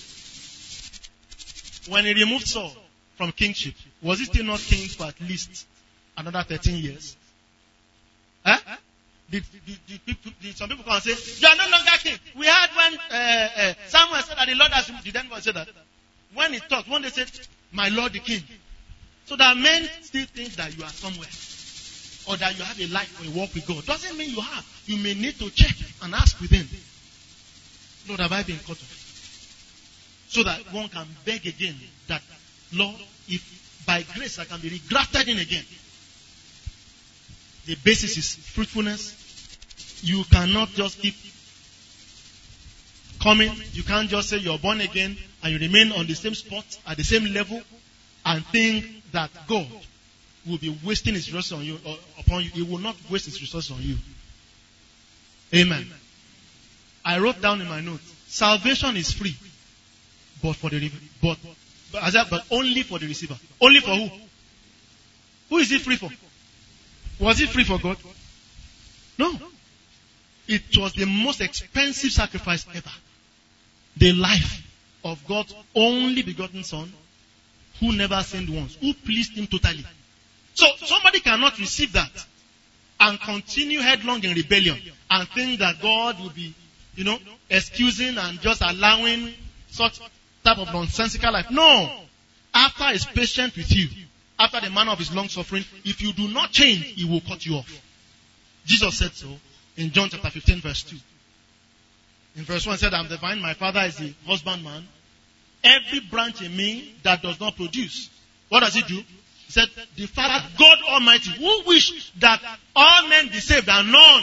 When he removed Saul from kingship, was he still not king for at least another thirteen years? Huh? Did, did, did, did, did some people come and say, you are no longer king? We had when uh, uh, Samuel said that the Lord has, did anyone say that? When he talked, when they said, my Lord the king. So that men still think that you are somewhere. Or that you have a life or a walk with God. Doesn't mean you have. You may need to check and ask within. Lord, have I been cut off? So that one can beg again that, Lord, if by grace I can be regrafted in again. The basis is fruitfulness. You cannot just keep coming. You can't just say you're born again and you remain on the same spot, at the same level, and think that God will be wasting his resources on you, or upon you. He will not waste his resources on you. Amen. I wrote down in my notes, salvation is free, but for the but but, as I, but only for the receiver. Only for who? Who is it free for? Was it free for God? No. It was the most expensive sacrifice ever. The life of God's only begotten Son, who never sinned once, who pleased him totally. So somebody cannot receive that and continue headlong in rebellion and think that God will be, you know, excusing and just allowing such type of nonsensical life. No. After he's patient with you, after the manner of his long suffering, if you do not change, he will cut you off. Jesus said so in John chapter fifteen verse two. In verse one, he said, I am the vine, my Father is the husbandman. Every branch in me that does not produce, what does he do? He said, the Father, God Almighty, who wish that all men be saved and none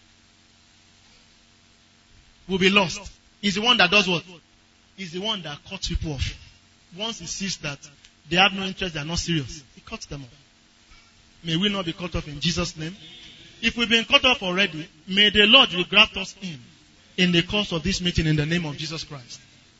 will be lost, is the one that does what? Is the one that cuts people off. Once he sees that they have no interest, they are not serious, he cuts them off. May we not be cut off in Jesus' name. If we've been cut off already, may the Lord regraft us in, in the course of this meeting in the name of Jesus Christ.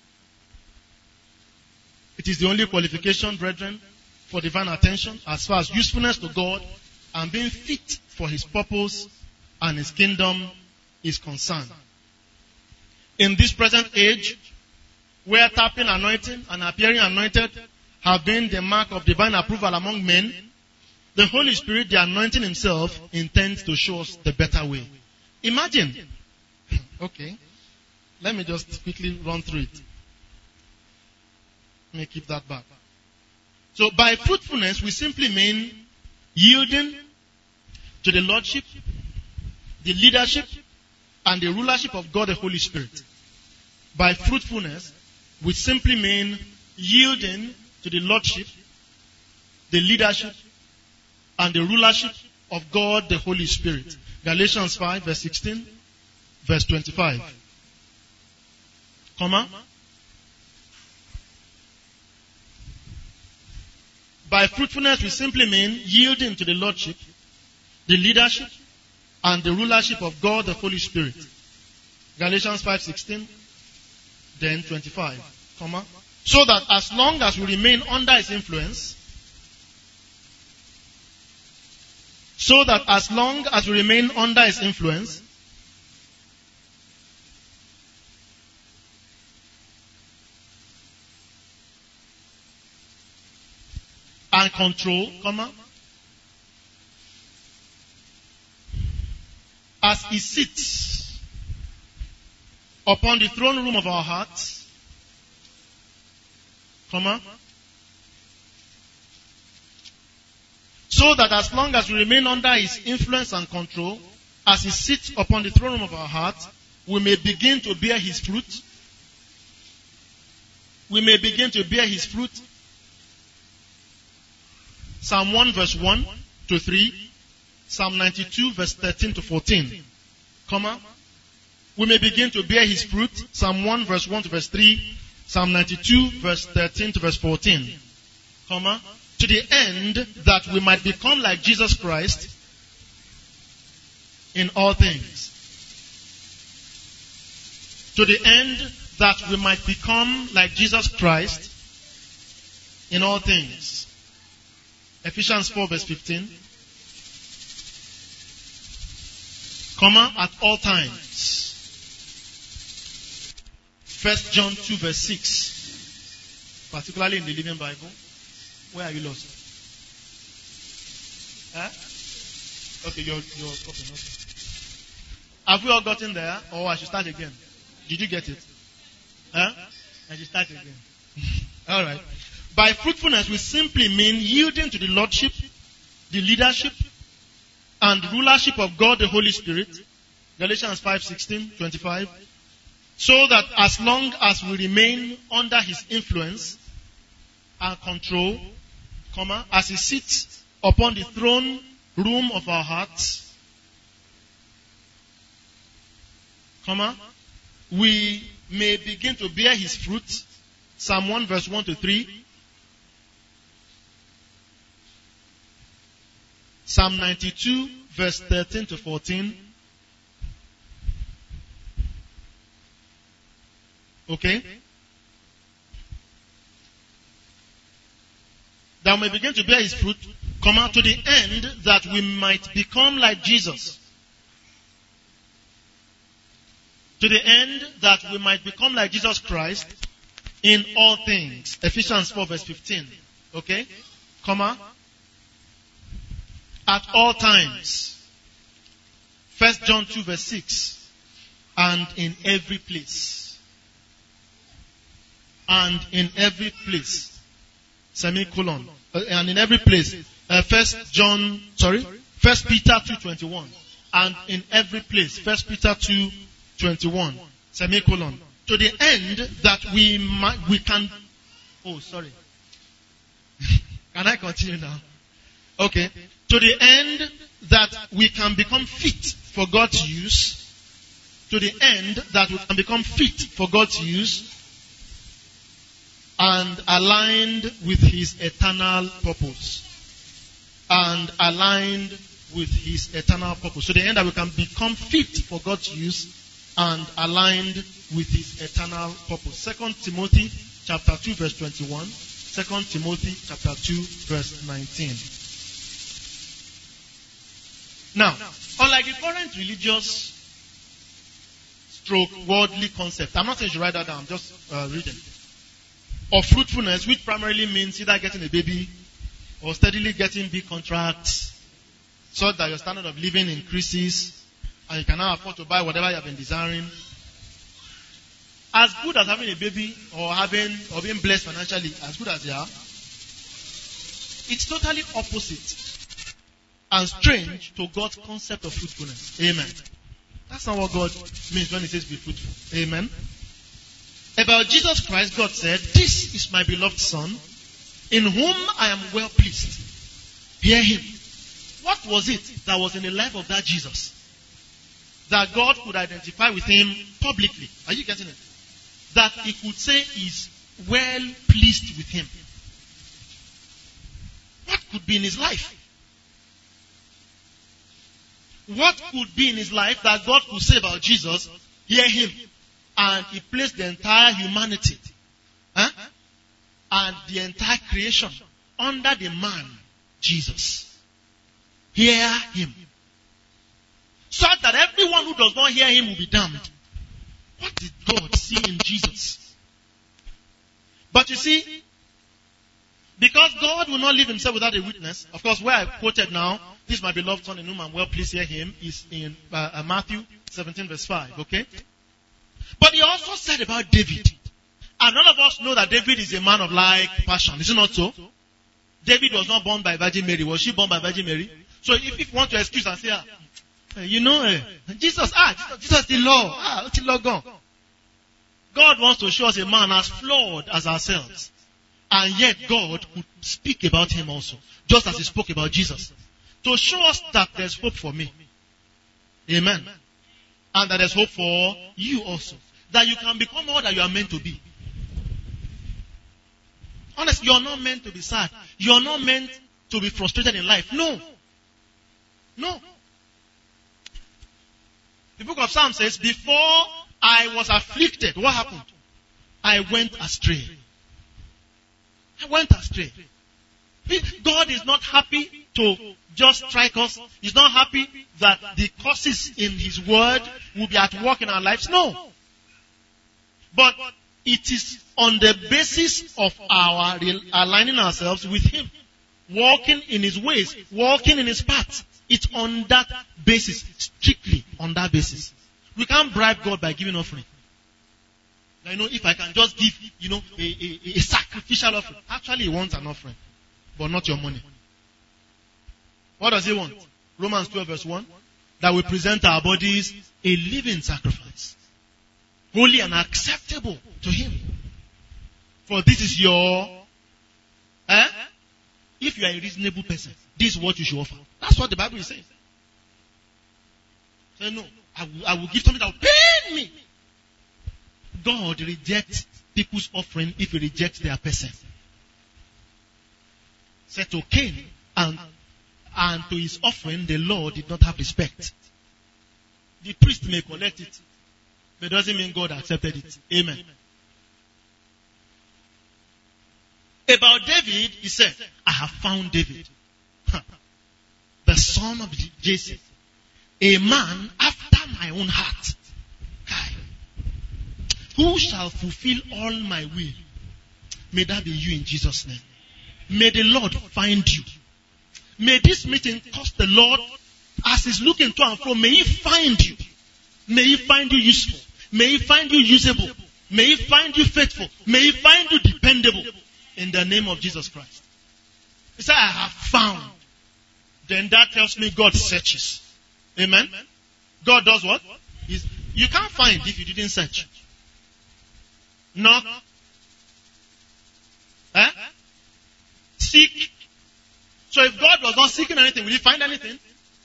It is the only qualification, brethren, for divine attention as far as usefulness to God and being fit for his purpose and his kingdom is concerned. In this present age, where tapping anointing and appearing anointed have been the mark of divine approval among men, the Holy Spirit, the anointing himself, intends to show us the better way. Imagine. Okay. Let me just quickly run through it. Let me keep that back. So by fruitfulness, we simply mean yielding to the lordship, the leadership, and the rulership of God the Holy Spirit. By fruitfulness, we simply mean yielding to the lordship, the leadership, and the rulership of God the Holy Spirit. Galatians five verse sixteen, verse twenty-five. Comma. By fruitfulness, we simply mean yielding to the lordship, the leadership, and the rulership of God the Holy Spirit. Galatians five sixteen, then twenty-five. Comma. So that as long as we remain under his influence, so that as long as we remain under his influence, and control, comma, as he sits upon the throne room of our hearts, comma, so that as long as we remain under his influence and control, as he sits upon the throne room of our hearts, we may begin to bear his fruit. We may begin to bear his fruit. Psalm one verse one to three, Psalm ninety-two verse thirteen to fourteen, comma, we may begin to bear his fruit. Psalm one verse one to verse three, Psalm ninety-two verse thirteen to verse fourteen, comma, to the end that we might become like Jesus Christ in all things. To the end that we might become like Jesus Christ in all things. Ephesians four verse fifteen. Comma, at all times. First John two verse six. Particularly in the Living Bible. Where are you lost? Huh? Okay, you're, you're copying. Okay. Have we all gotten there? Or I should start again? Did you get it? Huh? I should start again. Alright. By fruitfulness, we simply mean yielding to the lordship, the leadership, and rulership of God the Holy Spirit. Galatians five sixteen, twenty-five. So that as long as we remain under his influence and control, comma, as he sits upon the throne room of our hearts, comma, we may begin to bear his fruit. Psalm one verse one to three. Psalm ninety-two, verse thirteen to fourteen. Okay? That we may begin to bear his fruit, come out to the end that we might become like Jesus. To the end that we might become like Jesus Christ in all things. Ephesians four, verse fifteen. Okay? Comma. At all times. First John two, verse six. And in every place. And in every place. Semicolon. Uh, and in every place. Uh, First John, sorry. First Peter two, twenty-one. And in every place. First Peter two, twenty-one. Semicolon. To the end that we might, we can, oh, sorry. Can I continue now? Okay. To the end that we can become fit for God's use. To the end that we can become fit for God's use. And aligned with his eternal purpose. And aligned with his eternal purpose. To the end that we can become fit for God's use. And aligned with his eternal purpose. Second Timothy chapter two, verse twenty-one. Second Timothy chapter two, verse nineteen. Now, unlike the current religious stroke worldly concept, I'm not saying you should write that down, I'm just uh, reading. Of fruitfulness, which primarily means either getting a baby or steadily getting big contracts so that your standard of living increases and you can now afford to buy whatever you have been desiring. As good as having a baby or having or being blessed financially, as good as they are, it's totally opposite and strange to God's concept of fruitfulness. Amen. That's not what God means when he says be fruitful. Amen. About Jesus Christ, God said, "This is my beloved Son, in whom I am well pleased. Hear him." What was it that was in the life of that Jesus that God could identify with him publicly? Are you getting it? That he could say is well pleased with him. What could be in his life? What could be in his life that God could say about Jesus? Hear him. And he placed the entire humanity huh? and the entire creation under the man, Jesus. Hear him. So that everyone who does not hear him will be damned. What did God see in Jesus? But you see, because God will not leave himself without a witness. Of course, where I quoted now, "This is my beloved Son in whom I'm well pleased, hear him," is in uh, uh, Matthew seventeen, verse five. Okay? But he also said about David. And none of us know that David is a man of like passion. Is it not so? David was not born by Virgin Mary. Was she born by Virgin Mary? So if, if you want to excuse and say, ah, you know, eh, Jesus, ah, Jesus, Jesus the law, ah, what's the law gone? God wants to show us a man as flawed as ourselves. And yet God could speak about him also. Just as he spoke about Jesus. To show us that there's hope for me. Amen. And that there's hope for you also. That you can become all that you are meant to be. Honestly, you're not meant to be sad. You're not meant to be frustrated in life. No. No. The book of Psalms says, before I was afflicted, what happened? I went astray. I went astray. God is not happy to just strike us. He's not happy that the causes in his word will be at work in our lives. No. But it is on the basis of our aligning ourselves with him. Walking in his ways. Walking in his paths. It's on that basis. Strictly on that basis. We can't bribe God by giving offering. I know if I can just give, you know, a, a, a sacrificial offering. Actually, he wants an offering. But not your money. What does he want? Romans twelve verse one. That we present our bodies a living sacrifice. Holy and acceptable to him. For this is your... Eh? If you are a reasonable person, this is what you should offer. That's what the Bible is saying. Say, no, I will, I will give something that will pain me. God rejects people's offering if he rejects their person. Said to Cain and and to his offering, the Lord did not have respect. The priest may collect it, but it doesn't mean God accepted it. Amen. About David, he said, I have found David, the son of Jesse, a man after my own heart. Who shall fulfill all my will? May that be you in Jesus' name. May the Lord find you. May this meeting cost the Lord, as he's looking to and fro, may he find you. May he find you useful. May he find you usable. May he find you faithful. May he find you dependable. In the name of Jesus Christ. He said, I have found. Then that tells me God searches. Amen? God does what? He's, you can't find if you didn't search. Knock. Eh? Seek. So if God was not seeking anything, will he find anything?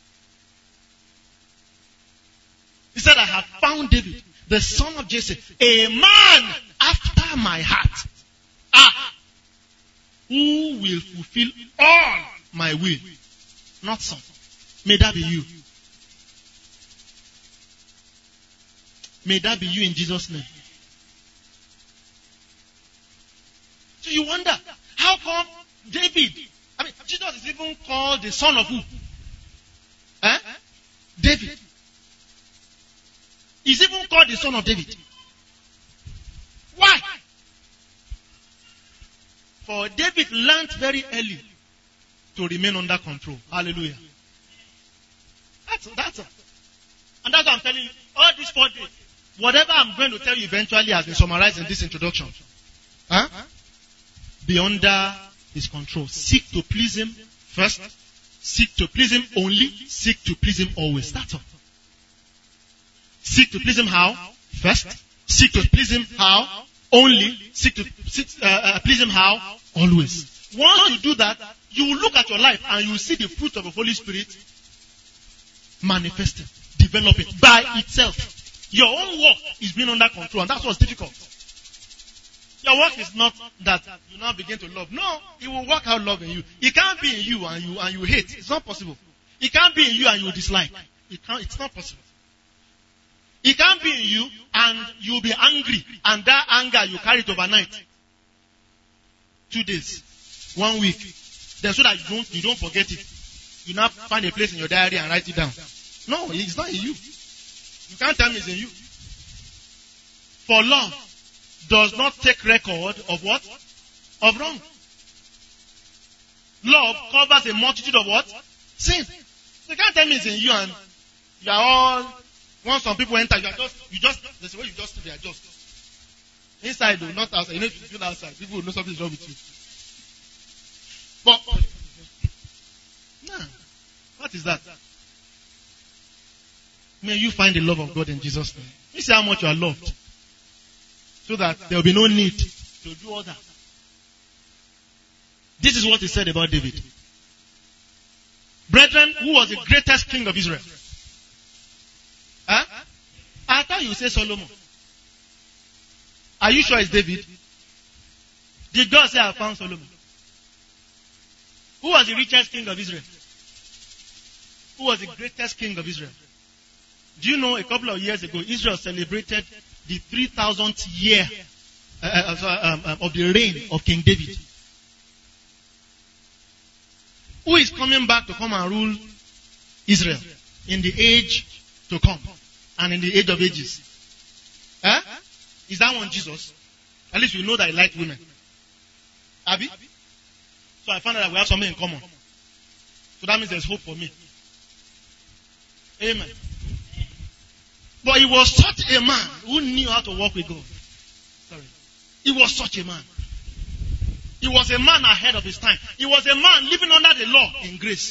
He said, I have found David, the son of Jesse, a man after my heart. Ah! Who will fulfill all my will? Not some. May that be you. May that be you in Jesus' name. So you wonder, how come David, I mean, Jesus is even called the son of who? Eh? David. He's even called the son of David. Why? For David learned very early to remain under control. Hallelujah. That's that's it. And that's what I'm telling you. All these four days, whatever I'm going to tell you eventually has been summarized in this introduction. Huh? Be under his control. Seek to please him first. Seek to please him only. Seek to please him always. That's all. Seek to please him how? First. Seek to please him how? Only. Seek to seek, uh, uh, please him how? Always. Once you do that, you will look at your life and you will see the fruit of the Holy Spirit manifesting, developing by itself. Your own work is being under control, and that's what's difficult. Your work is not that you now begin to love. No, it will work out love in you. It can't be in you and you and you hate. It's not possible. It can't be in you and you dislike. It can't. It's not possible. It can't be in you and you'll be angry, and that anger you carry it overnight. Two days, one week. Then so that you don't you don't forget it. You now find a place in your diary and write it down. No, it's not in you. You can't tell me it's in you. For love does not take record of what? Of wrong. Love covers a multitude of what? Sin. You can't tell me it's in you and you are all, once some people enter, you are just, you just, there's a way you just, they are just. Inside though, not outside. You know, if you feel outside, people will know something is wrong with you. But, nah, what is that? May you find the love of God in Jesus' name. You see how much you are loved. So that there will be no need to do all that. This is what he said about David. Brethren, who was the greatest king of Israel? Huh? I thought you would say Solomon. Are you sure it's David? Did God say I found Solomon? Who was the richest king of Israel? Who was the greatest king of Israel? Do you know a couple of years ago, Israel celebrated the three thousandth year uh, uh, um, um, of the reign of King David. Who is coming back to come and rule Israel in the age to come and in the age of ages? Huh? Is that one Jesus? At least you know that I like women. Abby? So I found out that we have something in common. So that means there's hope for me. Amen. But he was such a man who knew how to walk with God. Sorry. He was such a man. He was a man ahead of his time. He was a man living under the law in grace.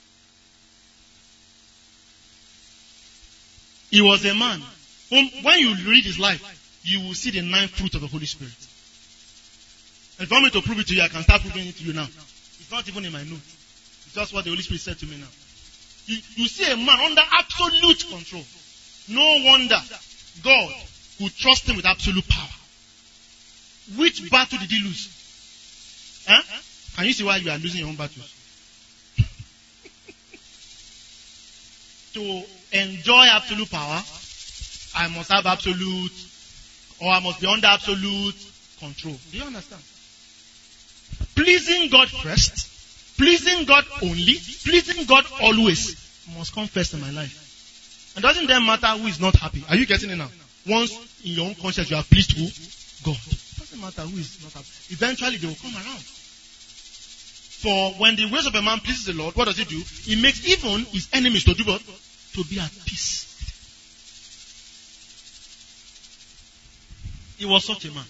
He was a man whom, when you read his life, you will see the nine fruits of the Holy Spirit. And if you want me to prove it to you, I can start proving it to you now. It's not even in my notes. It's just what the Holy Spirit said to me now. You, you see a man under absolute control. No wonder God would trust him with absolute power. Which battle did he lose? Huh? Can you see why you are losing your own battles? to enjoy absolute power, I must have absolute, or I must be under absolute control. Do you understand? Pleasing God first, pleasing God only, pleasing God always must come first in my life. And doesn't then matter who is not happy. Are you getting it now? Once in your own conscience you are pleased who? God. It doesn't matter who is not happy. Eventually they will come around. For when the ways of a man pleases the Lord, what does he do? He makes even his enemies to do what? To be at peace. He was such a man.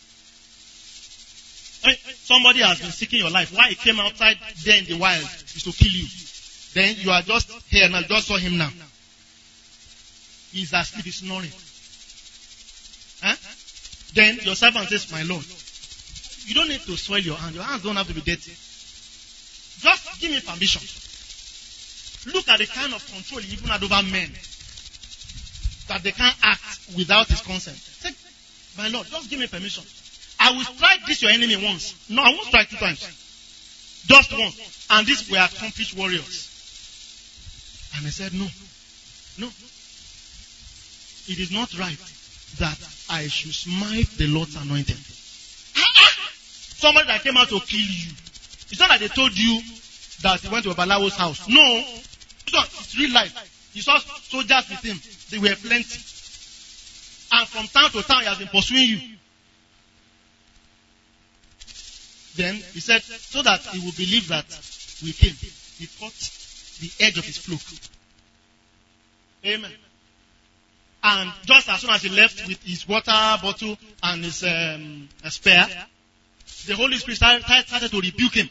I mean, somebody has been seeking your life. Why he came outside there in the wild is to kill you. Then you are just here now. You just saw him now. He's asleep. He's snoring. Huh? Then your servant says, my Lord, you don't need to soil your hands. Your hands don't have to be dirty. Just give me permission. Look at the kind of control he even had over men. That they can't act without his consent. Say, my Lord, just give me permission. I will strike this your enemy once. No, I won't strike two times. Just once. And these were accomplished warriors. And he said, no. No. It is not right that I should smite the Lord's anointed. Somebody that came out to kill you. It's not like they told you that he went to Babalawo's house. No. It's real life. You saw soldiers with him. They were plenty. And from town to town he has been pursuing you. Then he said, so that he will believe that we came, he cut the edge of his cloak. Amen. And just as soon as he left with his water bottle and his um, spear, the Holy Spirit started, started to rebuke him.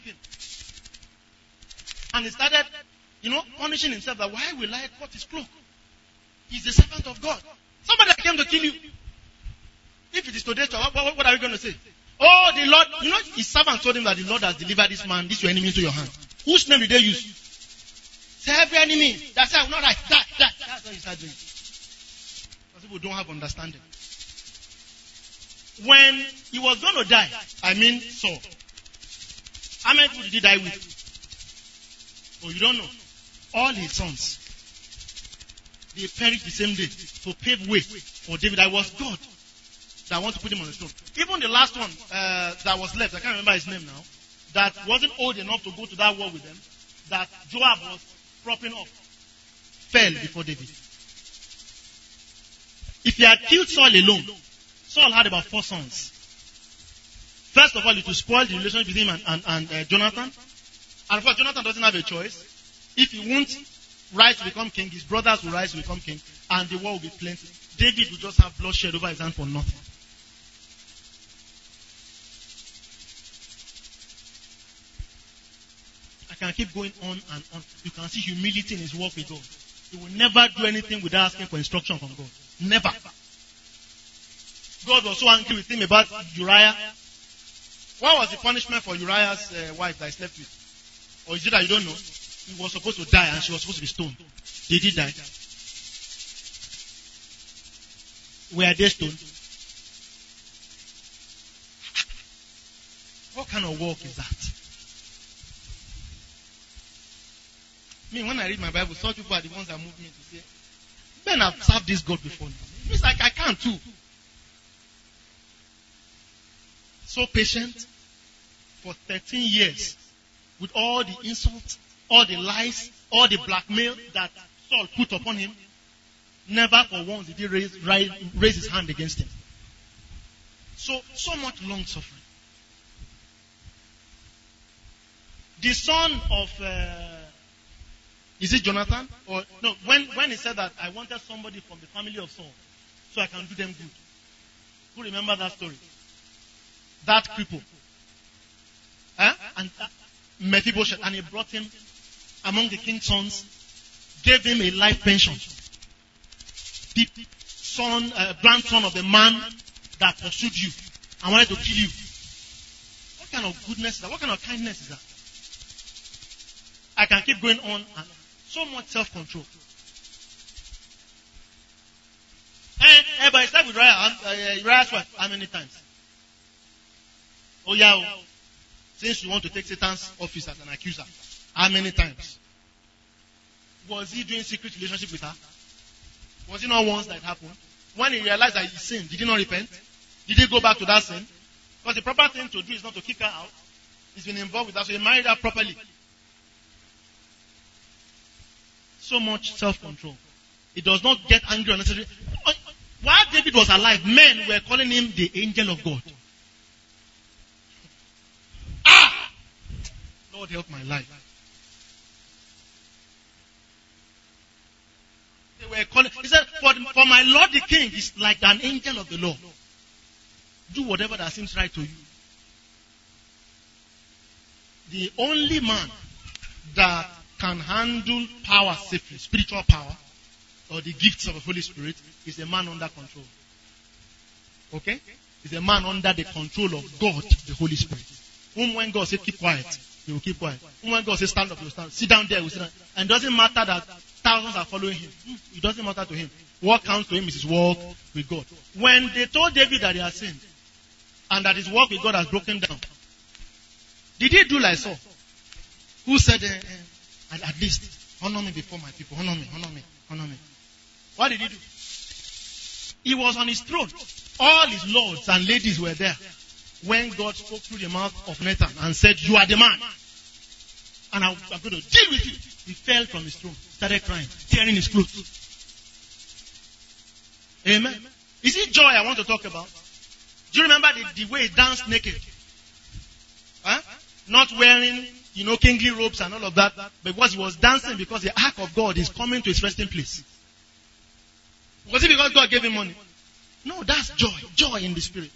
And he started, you know, punishing himself that why will I cut his cloak? He's the servant of God. Somebody that came to kill you. If it is today, what, what, what are we going to say? Oh, the Lord, you know, his servant told him that the Lord has delivered this man, this your enemy into your hand. Whose name did they use? Say every enemy. That's how, not like that, that. That's what he started doing. Because people don't have understanding. When he was going to die, I mean Saul, how many people did he die with? Oh, you don't know. All his sons. They perished the same day to pave way for David. I was God that want to put him on the throne. Even the last one uh, that was left, I can't remember his name now, that wasn't old enough to go to that war with them, that Joab was propping up, fell before David. If he had killed Saul alone, Saul had about four sons. First of all, it will spoil the relationship with him and, and, and uh, Jonathan. And of course, Jonathan doesn't have a choice. If he won't rise to become king, his brothers will rise to become king, and the war will be plenty. David will just have bloodshed over his hand for nothing. I can keep going on and on. You can see humility in his walk with God. He will never do anything without asking for instruction from God. Never. God was so angry with him about Uriah. What was the punishment for Uriah's uh, wife that he slept with? Or is it that you don't know? He was supposed to die and she was supposed to be stoned. Did he die? Were they stoned? What kind of walk is that? I mean, when I read my Bible, such people are the ones that move me to say, men have served this God before. It means like I can too. So patient for thirteen years with all the insults, all the lies, all the blackmail that Saul put upon him. Never for once did he raise, raise, raise his hand against him. So, so much long suffering. The son of, uh, is it Jonathan? Or no, when, when he said that I wanted somebody from the family of Saul so I can do them good. Who remember that story? That cripple. Huh? And uh, Mephibosheth, and he brought him among the king's sons, gave him a life pension. The son, uh, grandson of the man that pursued you and wanted to kill you. What kind of goodness is that? What kind of kindness is that? I can keep going on and so much self-control. And everybody start with Uriah, uh, Uriah's wife. How many times? Oh yeah, oh. Since you want to take Satan's office as an accuser, how many times? was he doing secret relationship with her? Was it not once that happened? When he realized that he sinned, did he not repent? Did he go back to that sin? Because the proper thing to do is not to kick her out. He's been involved with her, so he married her properly. So much self-control. He does not get angry unnecessarily. While David was alive, men were calling him the angel of God. Ah! Lord help my life. They were calling. He said, for, for my Lord the King is like an angel of the Lord. Do whatever that seems right to you. The only man that can handle power safely, spiritual power, or the gifts of the Holy Spirit, is a man under control. Okay? Is a man under the control of God, the Holy Spirit. Whom when God says keep quiet, he will keep quiet. Whom when God says stand up, he will stand. Sit down there, he will sit down. And it doesn't matter that thousands are following him. It doesn't matter to him. What counts to him is his walk with God. When they told David that he had sinned, and that his walk with God has broken down, did he do like Saul? Who said, eh, eh, at, at least, honor me before my people, honor me, honor me, honor me. What did he do? He was on his throne. All his lords and ladies were there when God spoke through the mouth of Nathan and said, you are the man. And I'm going to deal with you. He fell from his throne, started crying, tearing his clothes. Amen. Is it joy I want to talk about? Do you remember the, the way he danced naked? Huh? Not wearing, you know, kingly robes and all of that, because he was dancing because the ark of God is coming to his resting place. Was it because God gave him money? No, that's joy. Joy in the spirit.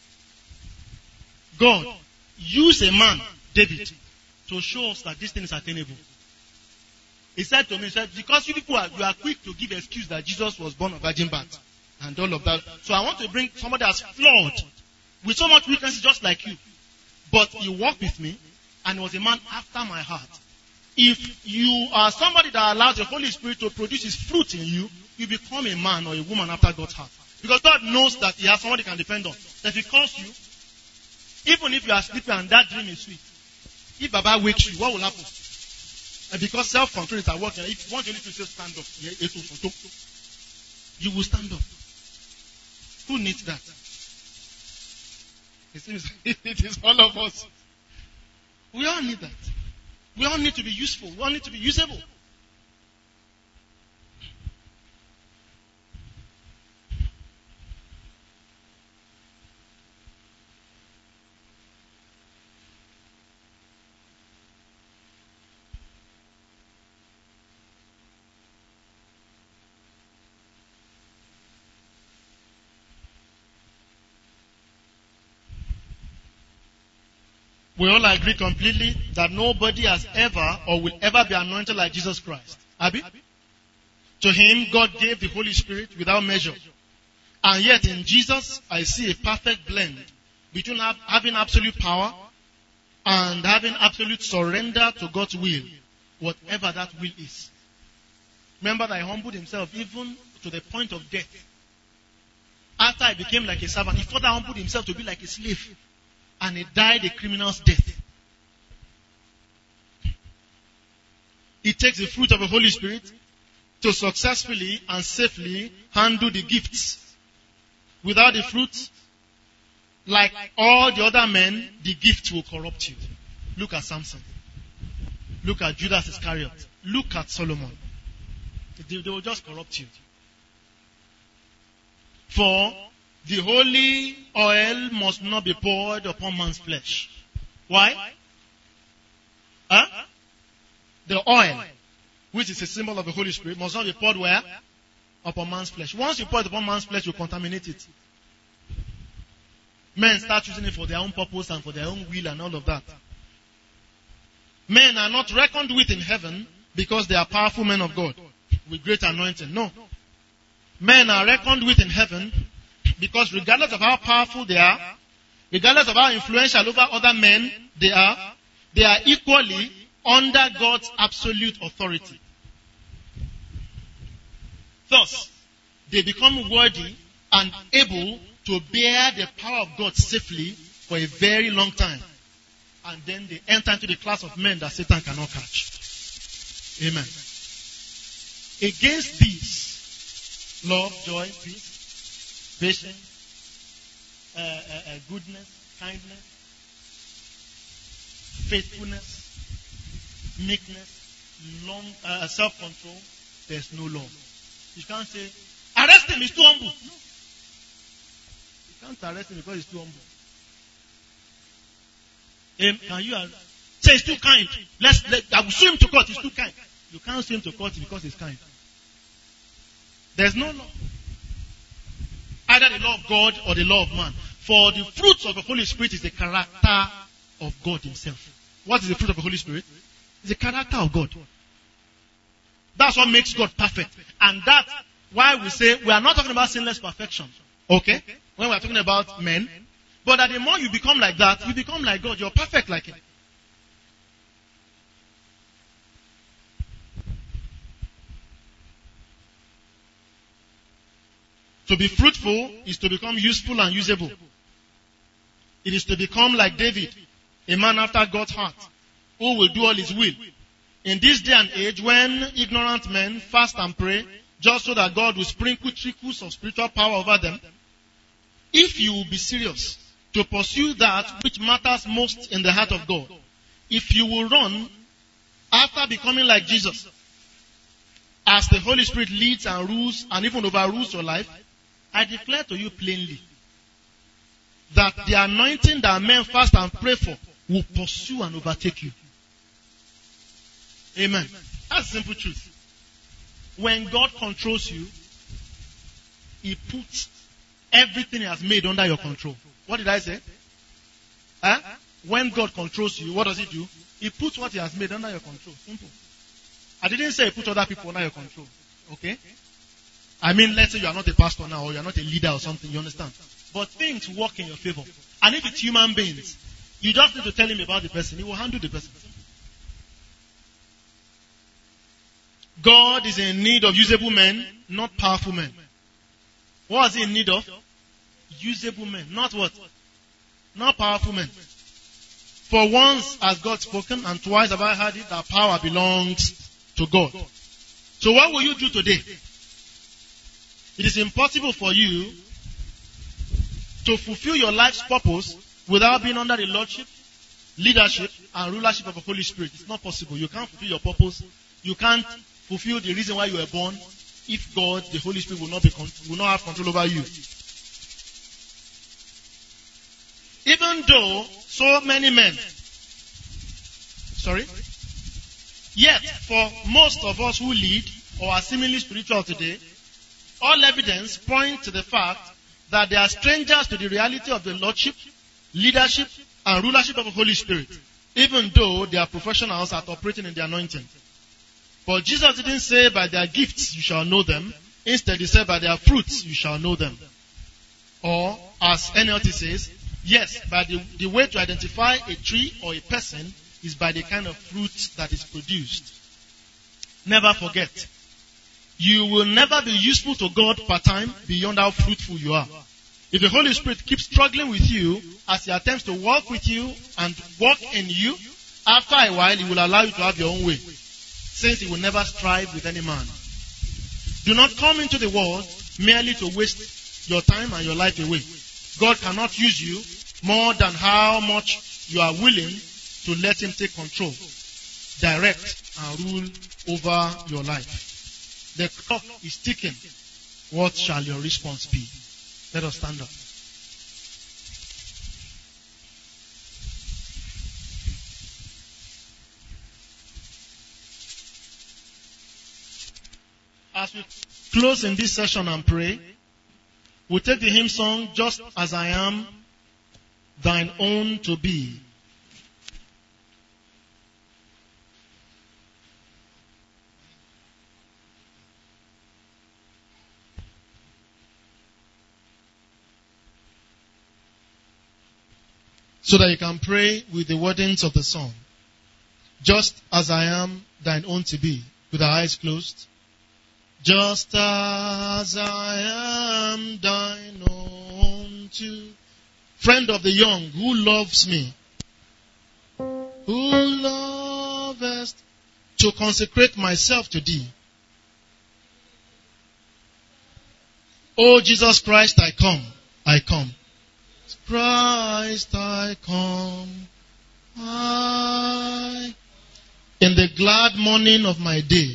God used a man, David, to show us that this thing is attainable. He said to me, he said, because you people are, you are quick to give excuse that Jesus was born of virgin birth and all of that. So I want to bring somebody that's flawed with so much weakness just like you. But he walked with me and was a man after my heart. If you are somebody that allows the Holy Spirit to produce his fruit in you, you become a man or a woman after God's heart. Because God knows that he has somebody he can depend on. That if he calls you, even if you are sleeping and that dream is sweet, if Baba wakes you, what will happen? And because self-control is at work, if you want you to say stand up, you will stand up. Who needs that? It seems it is all of us. We all need that. We all need to be useful. We all need to be usable. We all agree completely that nobody has ever or will ever be anointed like Jesus Christ. Abi? To him, God gave the Holy Spirit without measure. And yet in Jesus, I see a perfect blend between having absolute power and having absolute surrender to God's will, whatever that will is. Remember that he humbled himself even to the point of death. After he became like a servant, he further humbled himself to be like a slave. And he died a criminal's death. It takes the fruit of the Holy Spirit to successfully and safely handle the gifts. Without the fruit, like all the other men, the gifts will corrupt you. Look at Samson. Look at Judas Iscariot. Look at Solomon. They, they will just corrupt you. For the holy oil must not be poured upon man's flesh. Why? Huh? The oil, which is a symbol of the Holy Spirit, must not be poured where? Upon man's flesh. Once you pour it upon man's flesh, you contaminate it. Men start using it for their own purpose and for their own will and all of that. Men are not reckoned with in heaven because they are powerful men of God with great anointing. No. Men are reckoned with in heaven because regardless of how powerful they are, regardless of how influential over other men they are, they are equally under God's absolute authority. Thus, they become worthy and able to bear the power of God safely for a very long time. And then they enter into the class of men that Satan cannot catch. Amen. Against these, love, joy, peace, patience, uh, uh, uh, goodness, kindness, faithfulness, meekness, long, uh, self-control, there's no law. You can't say, arrest him, he's too humble. No. You can't arrest him because he's too humble. Um, can you arrest? Say he's too kind. Let's let I will sue him to court. He's too kind. You can't sue him to court because he's kind. There's no law. Either the law of God or the law of man. For the fruits of the Holy Spirit is the character of God Himself. What is the fruit of the Holy Spirit? It's the character of God. That's what makes God perfect. And that's why we say we are not talking about sinless perfection. Okay? When we are talking about men. But that the more you become like that, you become like God. You're perfect like Him. To be fruitful is to become useful and usable. It is to become like David, a man after God's heart, who will do all His will. In this day and age, when ignorant men fast and pray, just so that God will sprinkle trickles of spiritual power over them, if you will be serious to pursue that which matters most in the heart of God, if you will run after becoming like Jesus, as the Holy Spirit leads and rules and even overrules your life, I declare to you plainly that the anointing that men fast and pray for will pursue and overtake you. Amen. That's simple truth. When God controls you, He puts everything He has made under your control. What did I say? Huh? When God controls you, what does He do? He puts what He has made under your control. Simple. I didn't say He put other people under your control. Okay? I mean, let's say you are not a pastor now or you are not a leader or something, you understand? But things work in your favor. And if it's human beings, you just need to tell him about the person. He will handle the person. God is in need of usable men, not powerful men. What is He in need of? Usable men. Not what? Not powerful men. For once has God spoken, and twice have I heard it, that power belongs to God. So what will you do today? It is impossible for you to fulfill your life's purpose without being under the lordship, leadership, and rulership of the Holy Spirit. It's not possible. You can't fulfill your purpose. You can't fulfill the reason why you were born if God, the Holy Spirit, will not be will not have control over you. Even though so many men, sorry, yet for most of us who lead or are seemingly spiritual today, all evidence points to the fact that they are strangers to the reality of the lordship, leadership, and rulership of the Holy Spirit, even though they are professionals at operating in the anointing. But Jesus didn't say by their gifts you shall know them. Instead, He said by their fruits you shall know them. Or, as N L T says, yes, by the, the way to identify a tree or a person is by the kind of fruit that is produced. Never forget, you will never be useful to God part-time beyond how fruitful you are. If the Holy Spirit keeps struggling with you as He attempts to walk with you and walk in you, after a while He will allow you to have your own way, since He will never strive with any man. Do not come into the world merely to waste your time and your life away. God cannot use you more than how much you are willing to let Him take control, direct, and rule over your life. The clock is ticking. What shall your response be? Let us stand up. As we close in this session and pray, we'll take the hymn song, Just As I Am, Thine Own to Be. So that you can pray with the wordings of the song. Just as I am, thine own to be. With our eyes closed. Just as I am, thine own to. Friend of the young, who loves me. Who lovest to consecrate myself to thee. Oh Jesus Christ, I come, I come. Christ, I come. I, in the glad morning of my day,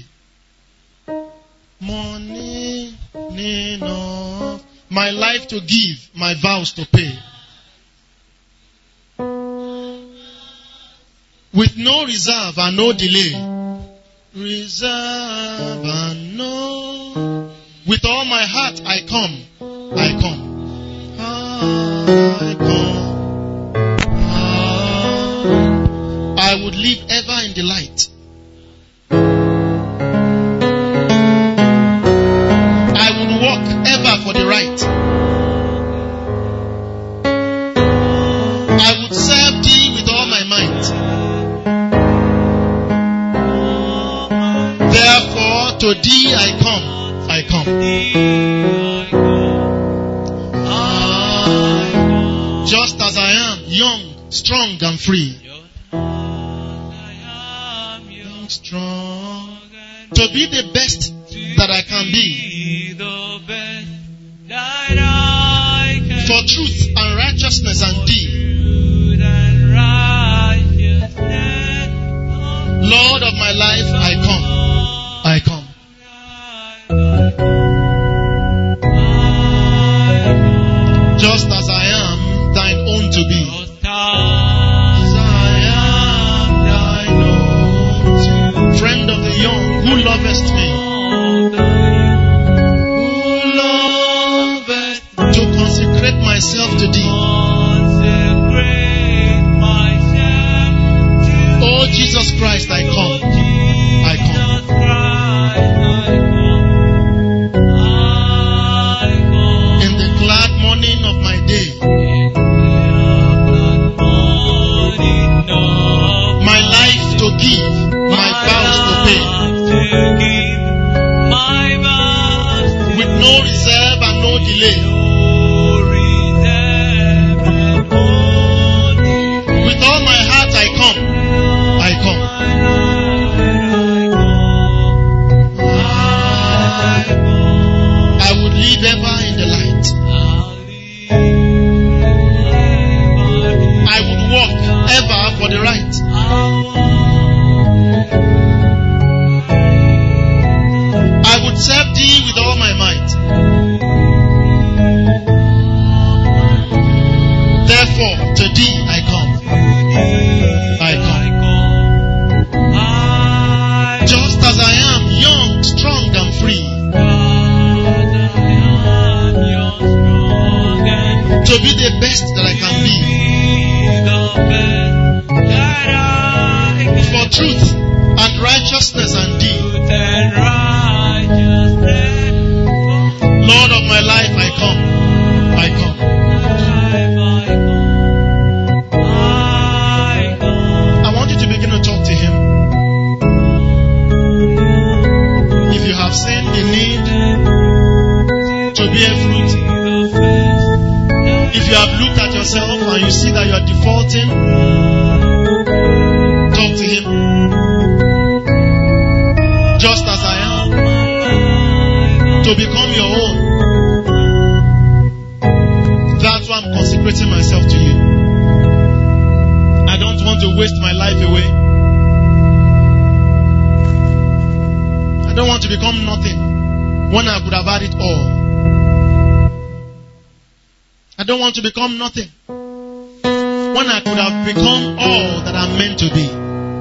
morning of my life to give, my vows to pay. With no reserve and no delay. Reserve and no. With all my heart I come. I come. I come. I, I would live ever in the light. I would walk ever for the right. I would serve thee with all my might. Therefore, to thee I come, I come. I, just as I am, young, strong and free. Young, strong, to be the best that I can be. For truth and righteousness and deed. Lord of my life, I come. I come. Just as I am, thine own to be. As I am, thine own to be. Friend of the young, who lovest me. Who lovest me. To consecrate myself to thee. Oh Jesus Christ, I come. I come. In the glad morning of my day, my life to give, my vows to pay, with no reserve and no delay, with all my heart I come, I come. I would live ever in the light. I would walk ever for the right. I would serve thee with all my might. Therefore, to thee I come. I come. Just as I am, young, strong and free. To be the best that I can be. For truth and righteousness and deed. Lord of my life, I come. I come. I want you to begin to talk to him. If you have seen the need to bear fruit, if you have looked at yourself and you see that you are defaulting, talk to him. Just as I am, to become your own. That's why I'm consecrating myself to you. I don't want to waste my life away. I don't want to become nothing when I could have had it all. I don't want to become nothing when I could have become all that I'm meant to be.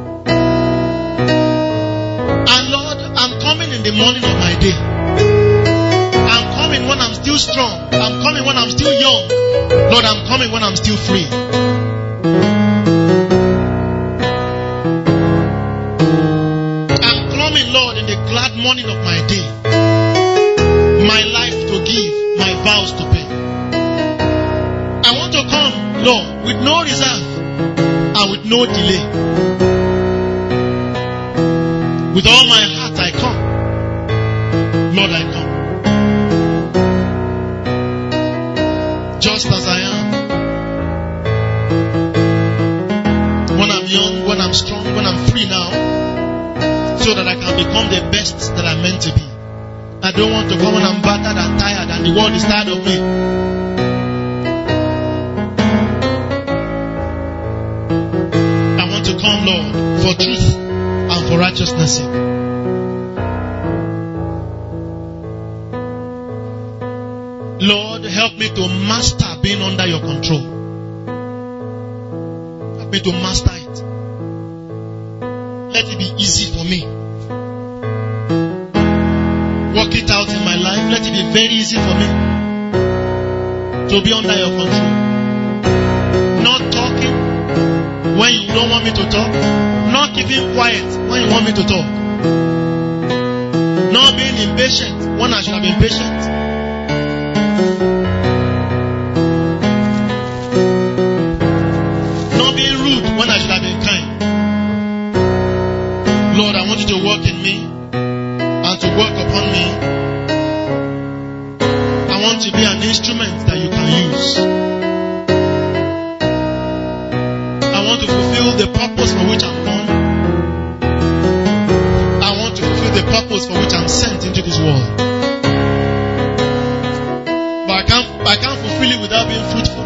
And Lord, I'm coming in the morning of my day. I'm coming when I'm still strong. I'm coming when I'm still young. Lord, I'm coming when I'm still free. I'm coming, Lord, in the glad morning of my day. My life to give, my vows to pay. I want to come, Lord, with no reserve and with no delay. With all my heart I come. Lord, I come. Just as I am. When I'm young, when I'm strong, when I'm free now. So that I can become the best that I'm meant to be. I don't want to come when I'm battered and tired and the world is tired of me. I want to come, Lord, for truth and for righteousness' sake. Lord, help me to master being under your control. Help me to master it. Let it be easy for me. Work it out in my life. Let it be very easy for me to be under your control. Not talking when you don't want me to talk. Not keeping quiet when you want me to talk. Not being impatient when I should have been patient. Not being rude when I should have been kind. Lord, I want you to work in me and to work upon me. I want to be an instrument that you can use. I want to fulfill the purpose for which I'm born. I want to fulfill the purpose for which I'm sent into this world. But I can't, I can't fulfill it without being fruitful.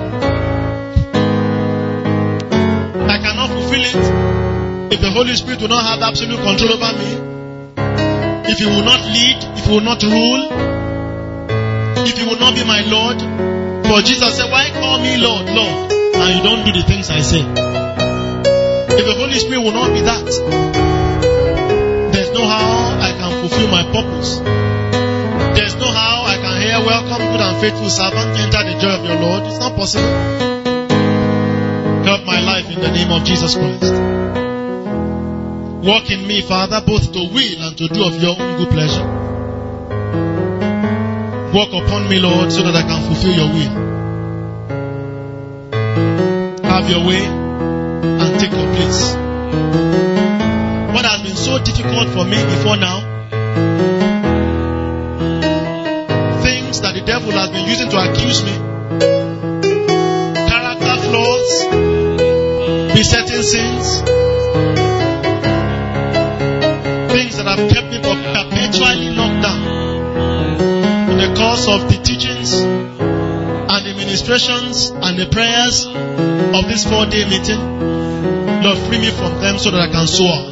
I cannot fulfill it if the Holy Spirit will not have absolute control over me. If He will not lead, if He will not rule, if He will not be my Lord. For Jesus said, why call me Lord, Lord, and you don't do the things I say? If the Holy Spirit will not be that, there's no how I can fulfill my purpose. There's no how I can hear, welcome, good and faithful servant, enter the joy of your Lord. It's not possible. Help my life in the name of Jesus Christ. Work in me, Father, both to will and to do of your own good pleasure. Work upon me, Lord, so that I can fulfill your will. Have your way and take your place. What has been so difficult for me before now, things that the devil has been using to accuse me, character flaws, besetting sins, things that have kept me perpetually locked down in the course of the teachings and the ministrations and the prayers of this four-day meeting. Lord, free me from them so that I can soar.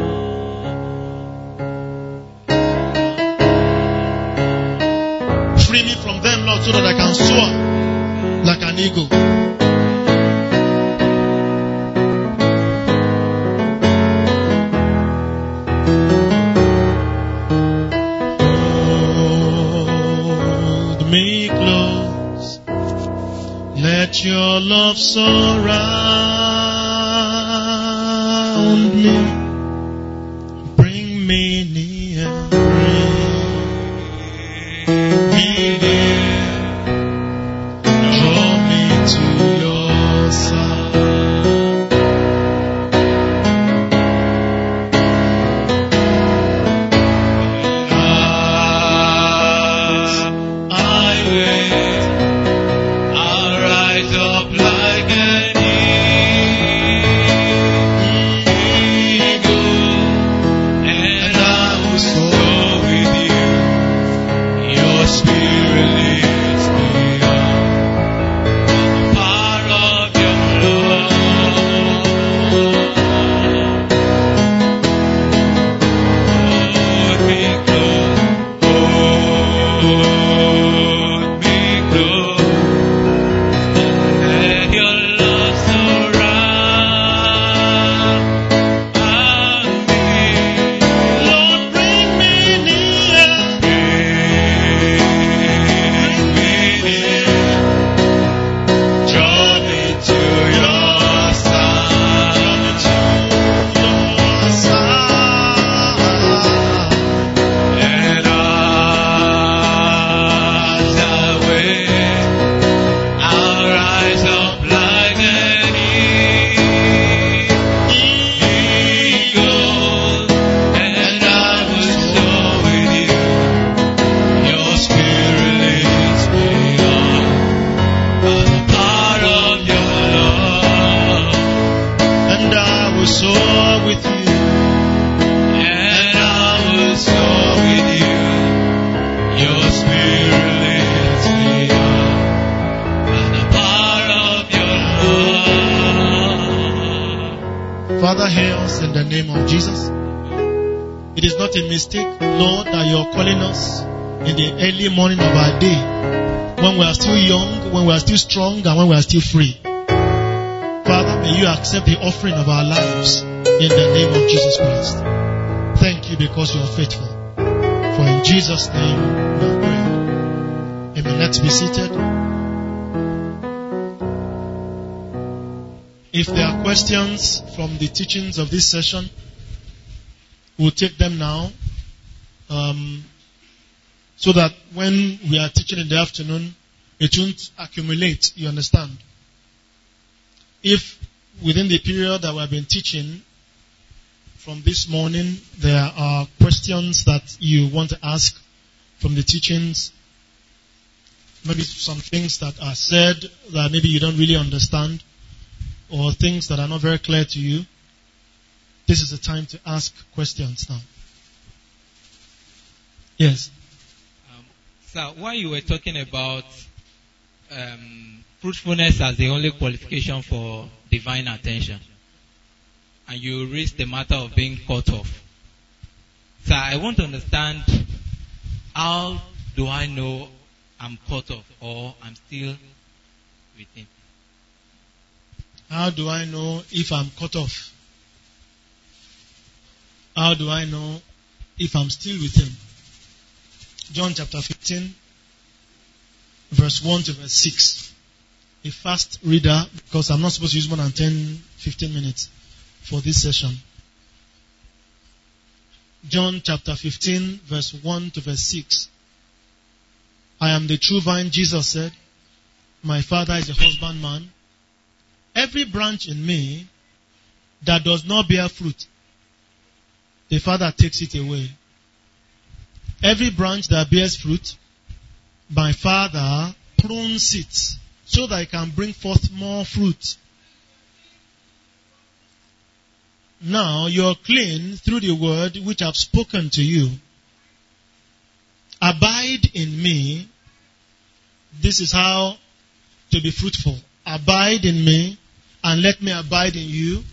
Free me from them, Lord, so that I can soar like an eagle. Let your love surround me. Bring me near. Bring me near. Draw me to your side. As I wait, and I will soar. Father, hear us in the name of Jesus. It is not a mistake, Lord, that you are calling us in the early morning of our day, when we are still young, when we are still strong, and when we are still free. Father, may you accept the offering of our lives in the name of Jesus Christ. Thank you because you are faithful. For in Jesus' name we have prayed. Amen. Let's be seated. If there are questions from the teachings of this session, we'll take them now. Um, so that when we are teaching in the afternoon, it won't accumulate, you understand? If within the period that we have been teaching from this morning, there are questions that you want to ask from the teachings, maybe some things that are said that maybe you don't really understand, or things that are not very clear to you, this is the time to ask questions now. Yes. Um, so while you were talking about um, fruitfulness as the only qualification for divine attention, and you raised the matter of being cut off, so I want to understand, how do I know I'm cut off or I'm still with Him? How do I know if I'm cut off? How do I know if I'm still with Him? John chapter fifteen, verse one to verse six. A fast reader, because I'm not supposed to use more than ten, fifteen minutes for this session. John chapter fifteen, verse one to verse six. I am the true vine, Jesus said. My Father is a husbandman. Every branch in me that does not bear fruit, the Father takes it away. Every branch that bears fruit, my Father prunes it so that it can bring forth more fruit. Now you are clean through the word which I have spoken to you. Abide in me. This is how to be fruitful. Abide in me, and let me abide in you.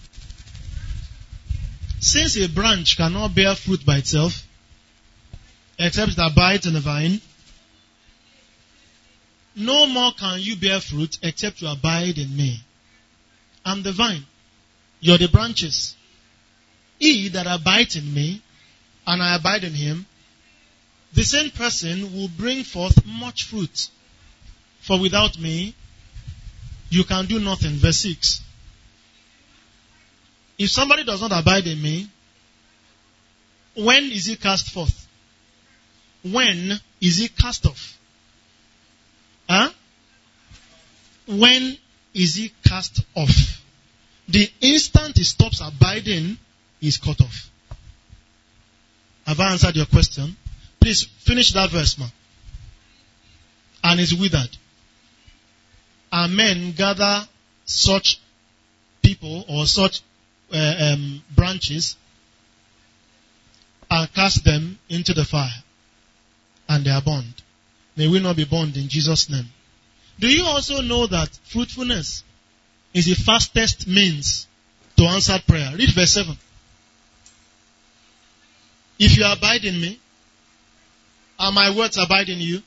Since a branch cannot bear fruit by itself, except it abides in the vine, no more can you bear fruit except you abide in me. I'm the vine. You're the branches. He that abides in me, and I abide in him, the same person will bring forth much fruit. For without me, you can do nothing. Verse six. If somebody does not abide in me, when is he cast forth? When is he cast off? Huh? When is he cast off? The instant he stops abiding, he's cut off. Have I answered your question? Please finish that verse, man. And is withered. And men gather such people or such uh, um, branches and cast them into the fire, and they are burned. May we not be burned in Jesus' name. Do you also know that fruitfulness is the fastest means to answered prayer? Read verse seven. If you abide in me, and my words abide in you,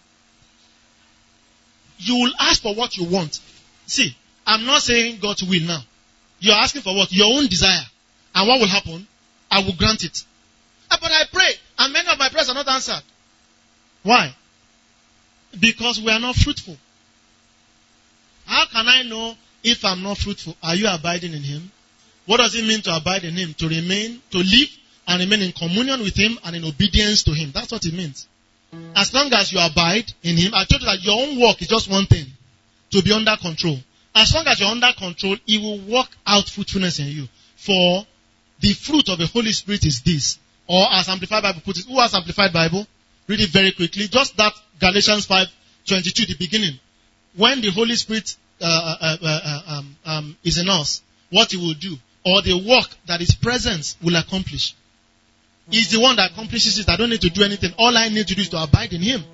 you will ask for what you want. See, I'm not saying God's will now. You're asking for what? Your own desire. And what will happen? I will grant it. But I pray, and many of my prayers are not answered. Why? Because we are not fruitful. How can I know if I'm not fruitful? Are you abiding in him? What does it mean to abide in him? To remain, to live and remain in communion with him and in obedience to him. That's what it means. As long as you abide in him, I told you that your own work is just one thing. To be under control. As long as you're under control, he will work out fruitfulness in you. For the fruit of the Holy Spirit is this. Or as Amplified Bible puts it. Who has Amplified Bible? Read it very quickly. Just that Galatians five twenty-two, the beginning. When the Holy Spirit uh, uh, uh, uh, um, um, is in us, what he will do, or the work that his presence will accomplish. He's the one that accomplishes it. I don't need to do anything. All I need to do is to abide in him.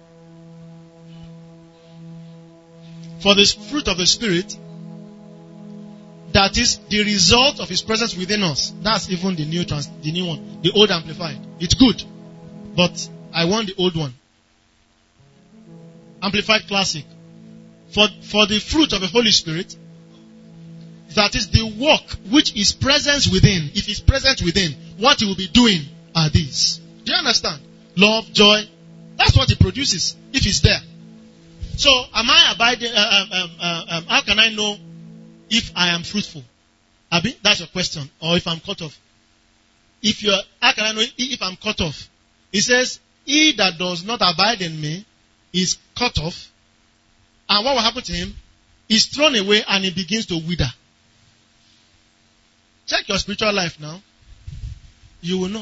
For the fruit of the Spirit, That is the result of His presence within us. That's even the new trans, the new one, the old amplified. It's good, but I want the old one. Amplified Classic. For for the fruit of the Holy Spirit, that is the work which is presence within. If He's present within, what He will be doing are these. Do you understand? Love, joy. That's what He produces if He's there. So, am I abiding? Uh, um, um, uh, um, how can I know if I am fruitful? Abi, that's your question. Or if I'm cut off. If you're, how can I know if I'm cut off? He says, "He that does not abide in me is cut off." And what will happen to him? He's thrown away and he begins to wither. Check your spiritual life now. You will know.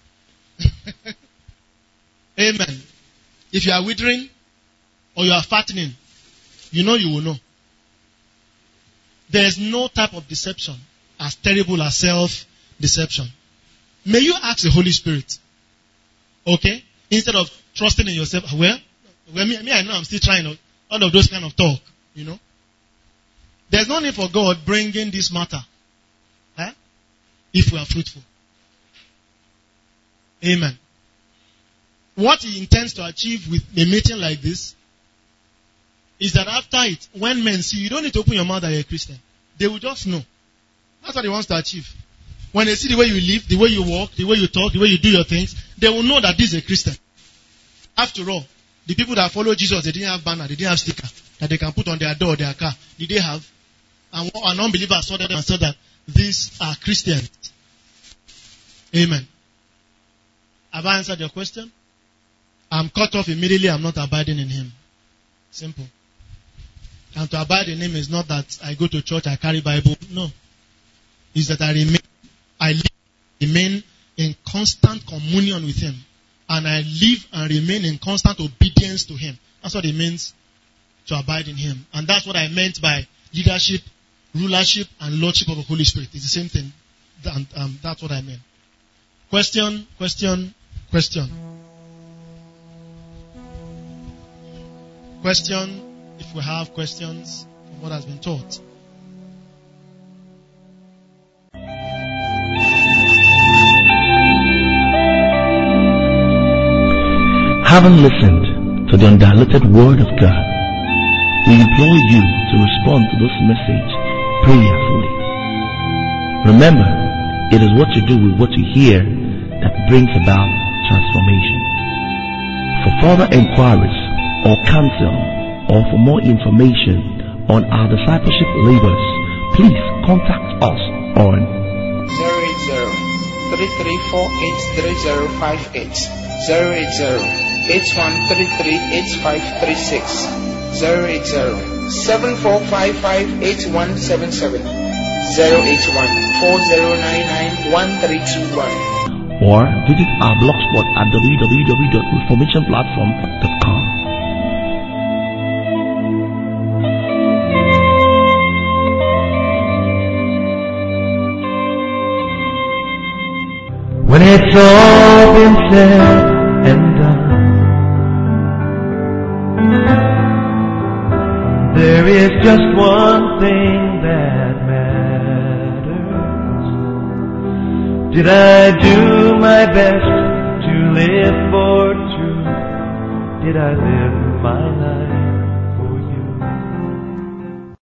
Amen. If you are withering or you are fattening, you know you will know. There is no type of deception as terrible as self-deception. May you ask the Holy Spirit. Okay? Instead of trusting in yourself. Well, well me, me, I know I'm still trying all of those kind of talk. You know? There's no need for God bringing this matter. Eh? If we are fruitful. Amen. What He intends to achieve with a meeting like this is that after it, when men see, you don't need to open your mouth that you're a Christian. They will just know. That's what He wants to achieve. When they see the way you live, the way you walk, the way you talk, the way you do your things, they will know that this is a Christian. After all, the people that follow Jesus, they didn't have banner, they didn't have sticker that they can put on their door, their car. Did they have? And an unbeliever saw them and said that these are Christians. Amen. Have I answered your question? I'm cut off immediately, I'm not abiding in Him. Simple. And to abide in Him is not that I go to church, I carry Bible. No. It's that I remain, I live, remain in constant communion with Him. And I live and remain in constant obedience to Him. That's what it means to abide in Him. And that's what I meant by leadership, rulership, and lordship of the Holy Spirit. It's the same thing. And um, that's what I meant. Question, question, question. Question, if we have questions from what has been taught. Having listened to the undiluted Word of God, we implore you to respond to this message prayerfully. Remember, it is what you do with what you hear that brings about transformation. For further inquiries or counsel, or for more information on our discipleship labors, please contact us on zero eight zero, three three four eight, three zero five eight, zero eight zero, eight one three three, eight five three six, zero eight zero, seven four five five, eight one seven seven, zero eight one, four zero nine nine, one three two one. Or visit our blogspot at w w w dot reformation platform dot com. When it's all been said and done, there is just one thing that matters. Did I do my best to live for truth? Did I live my life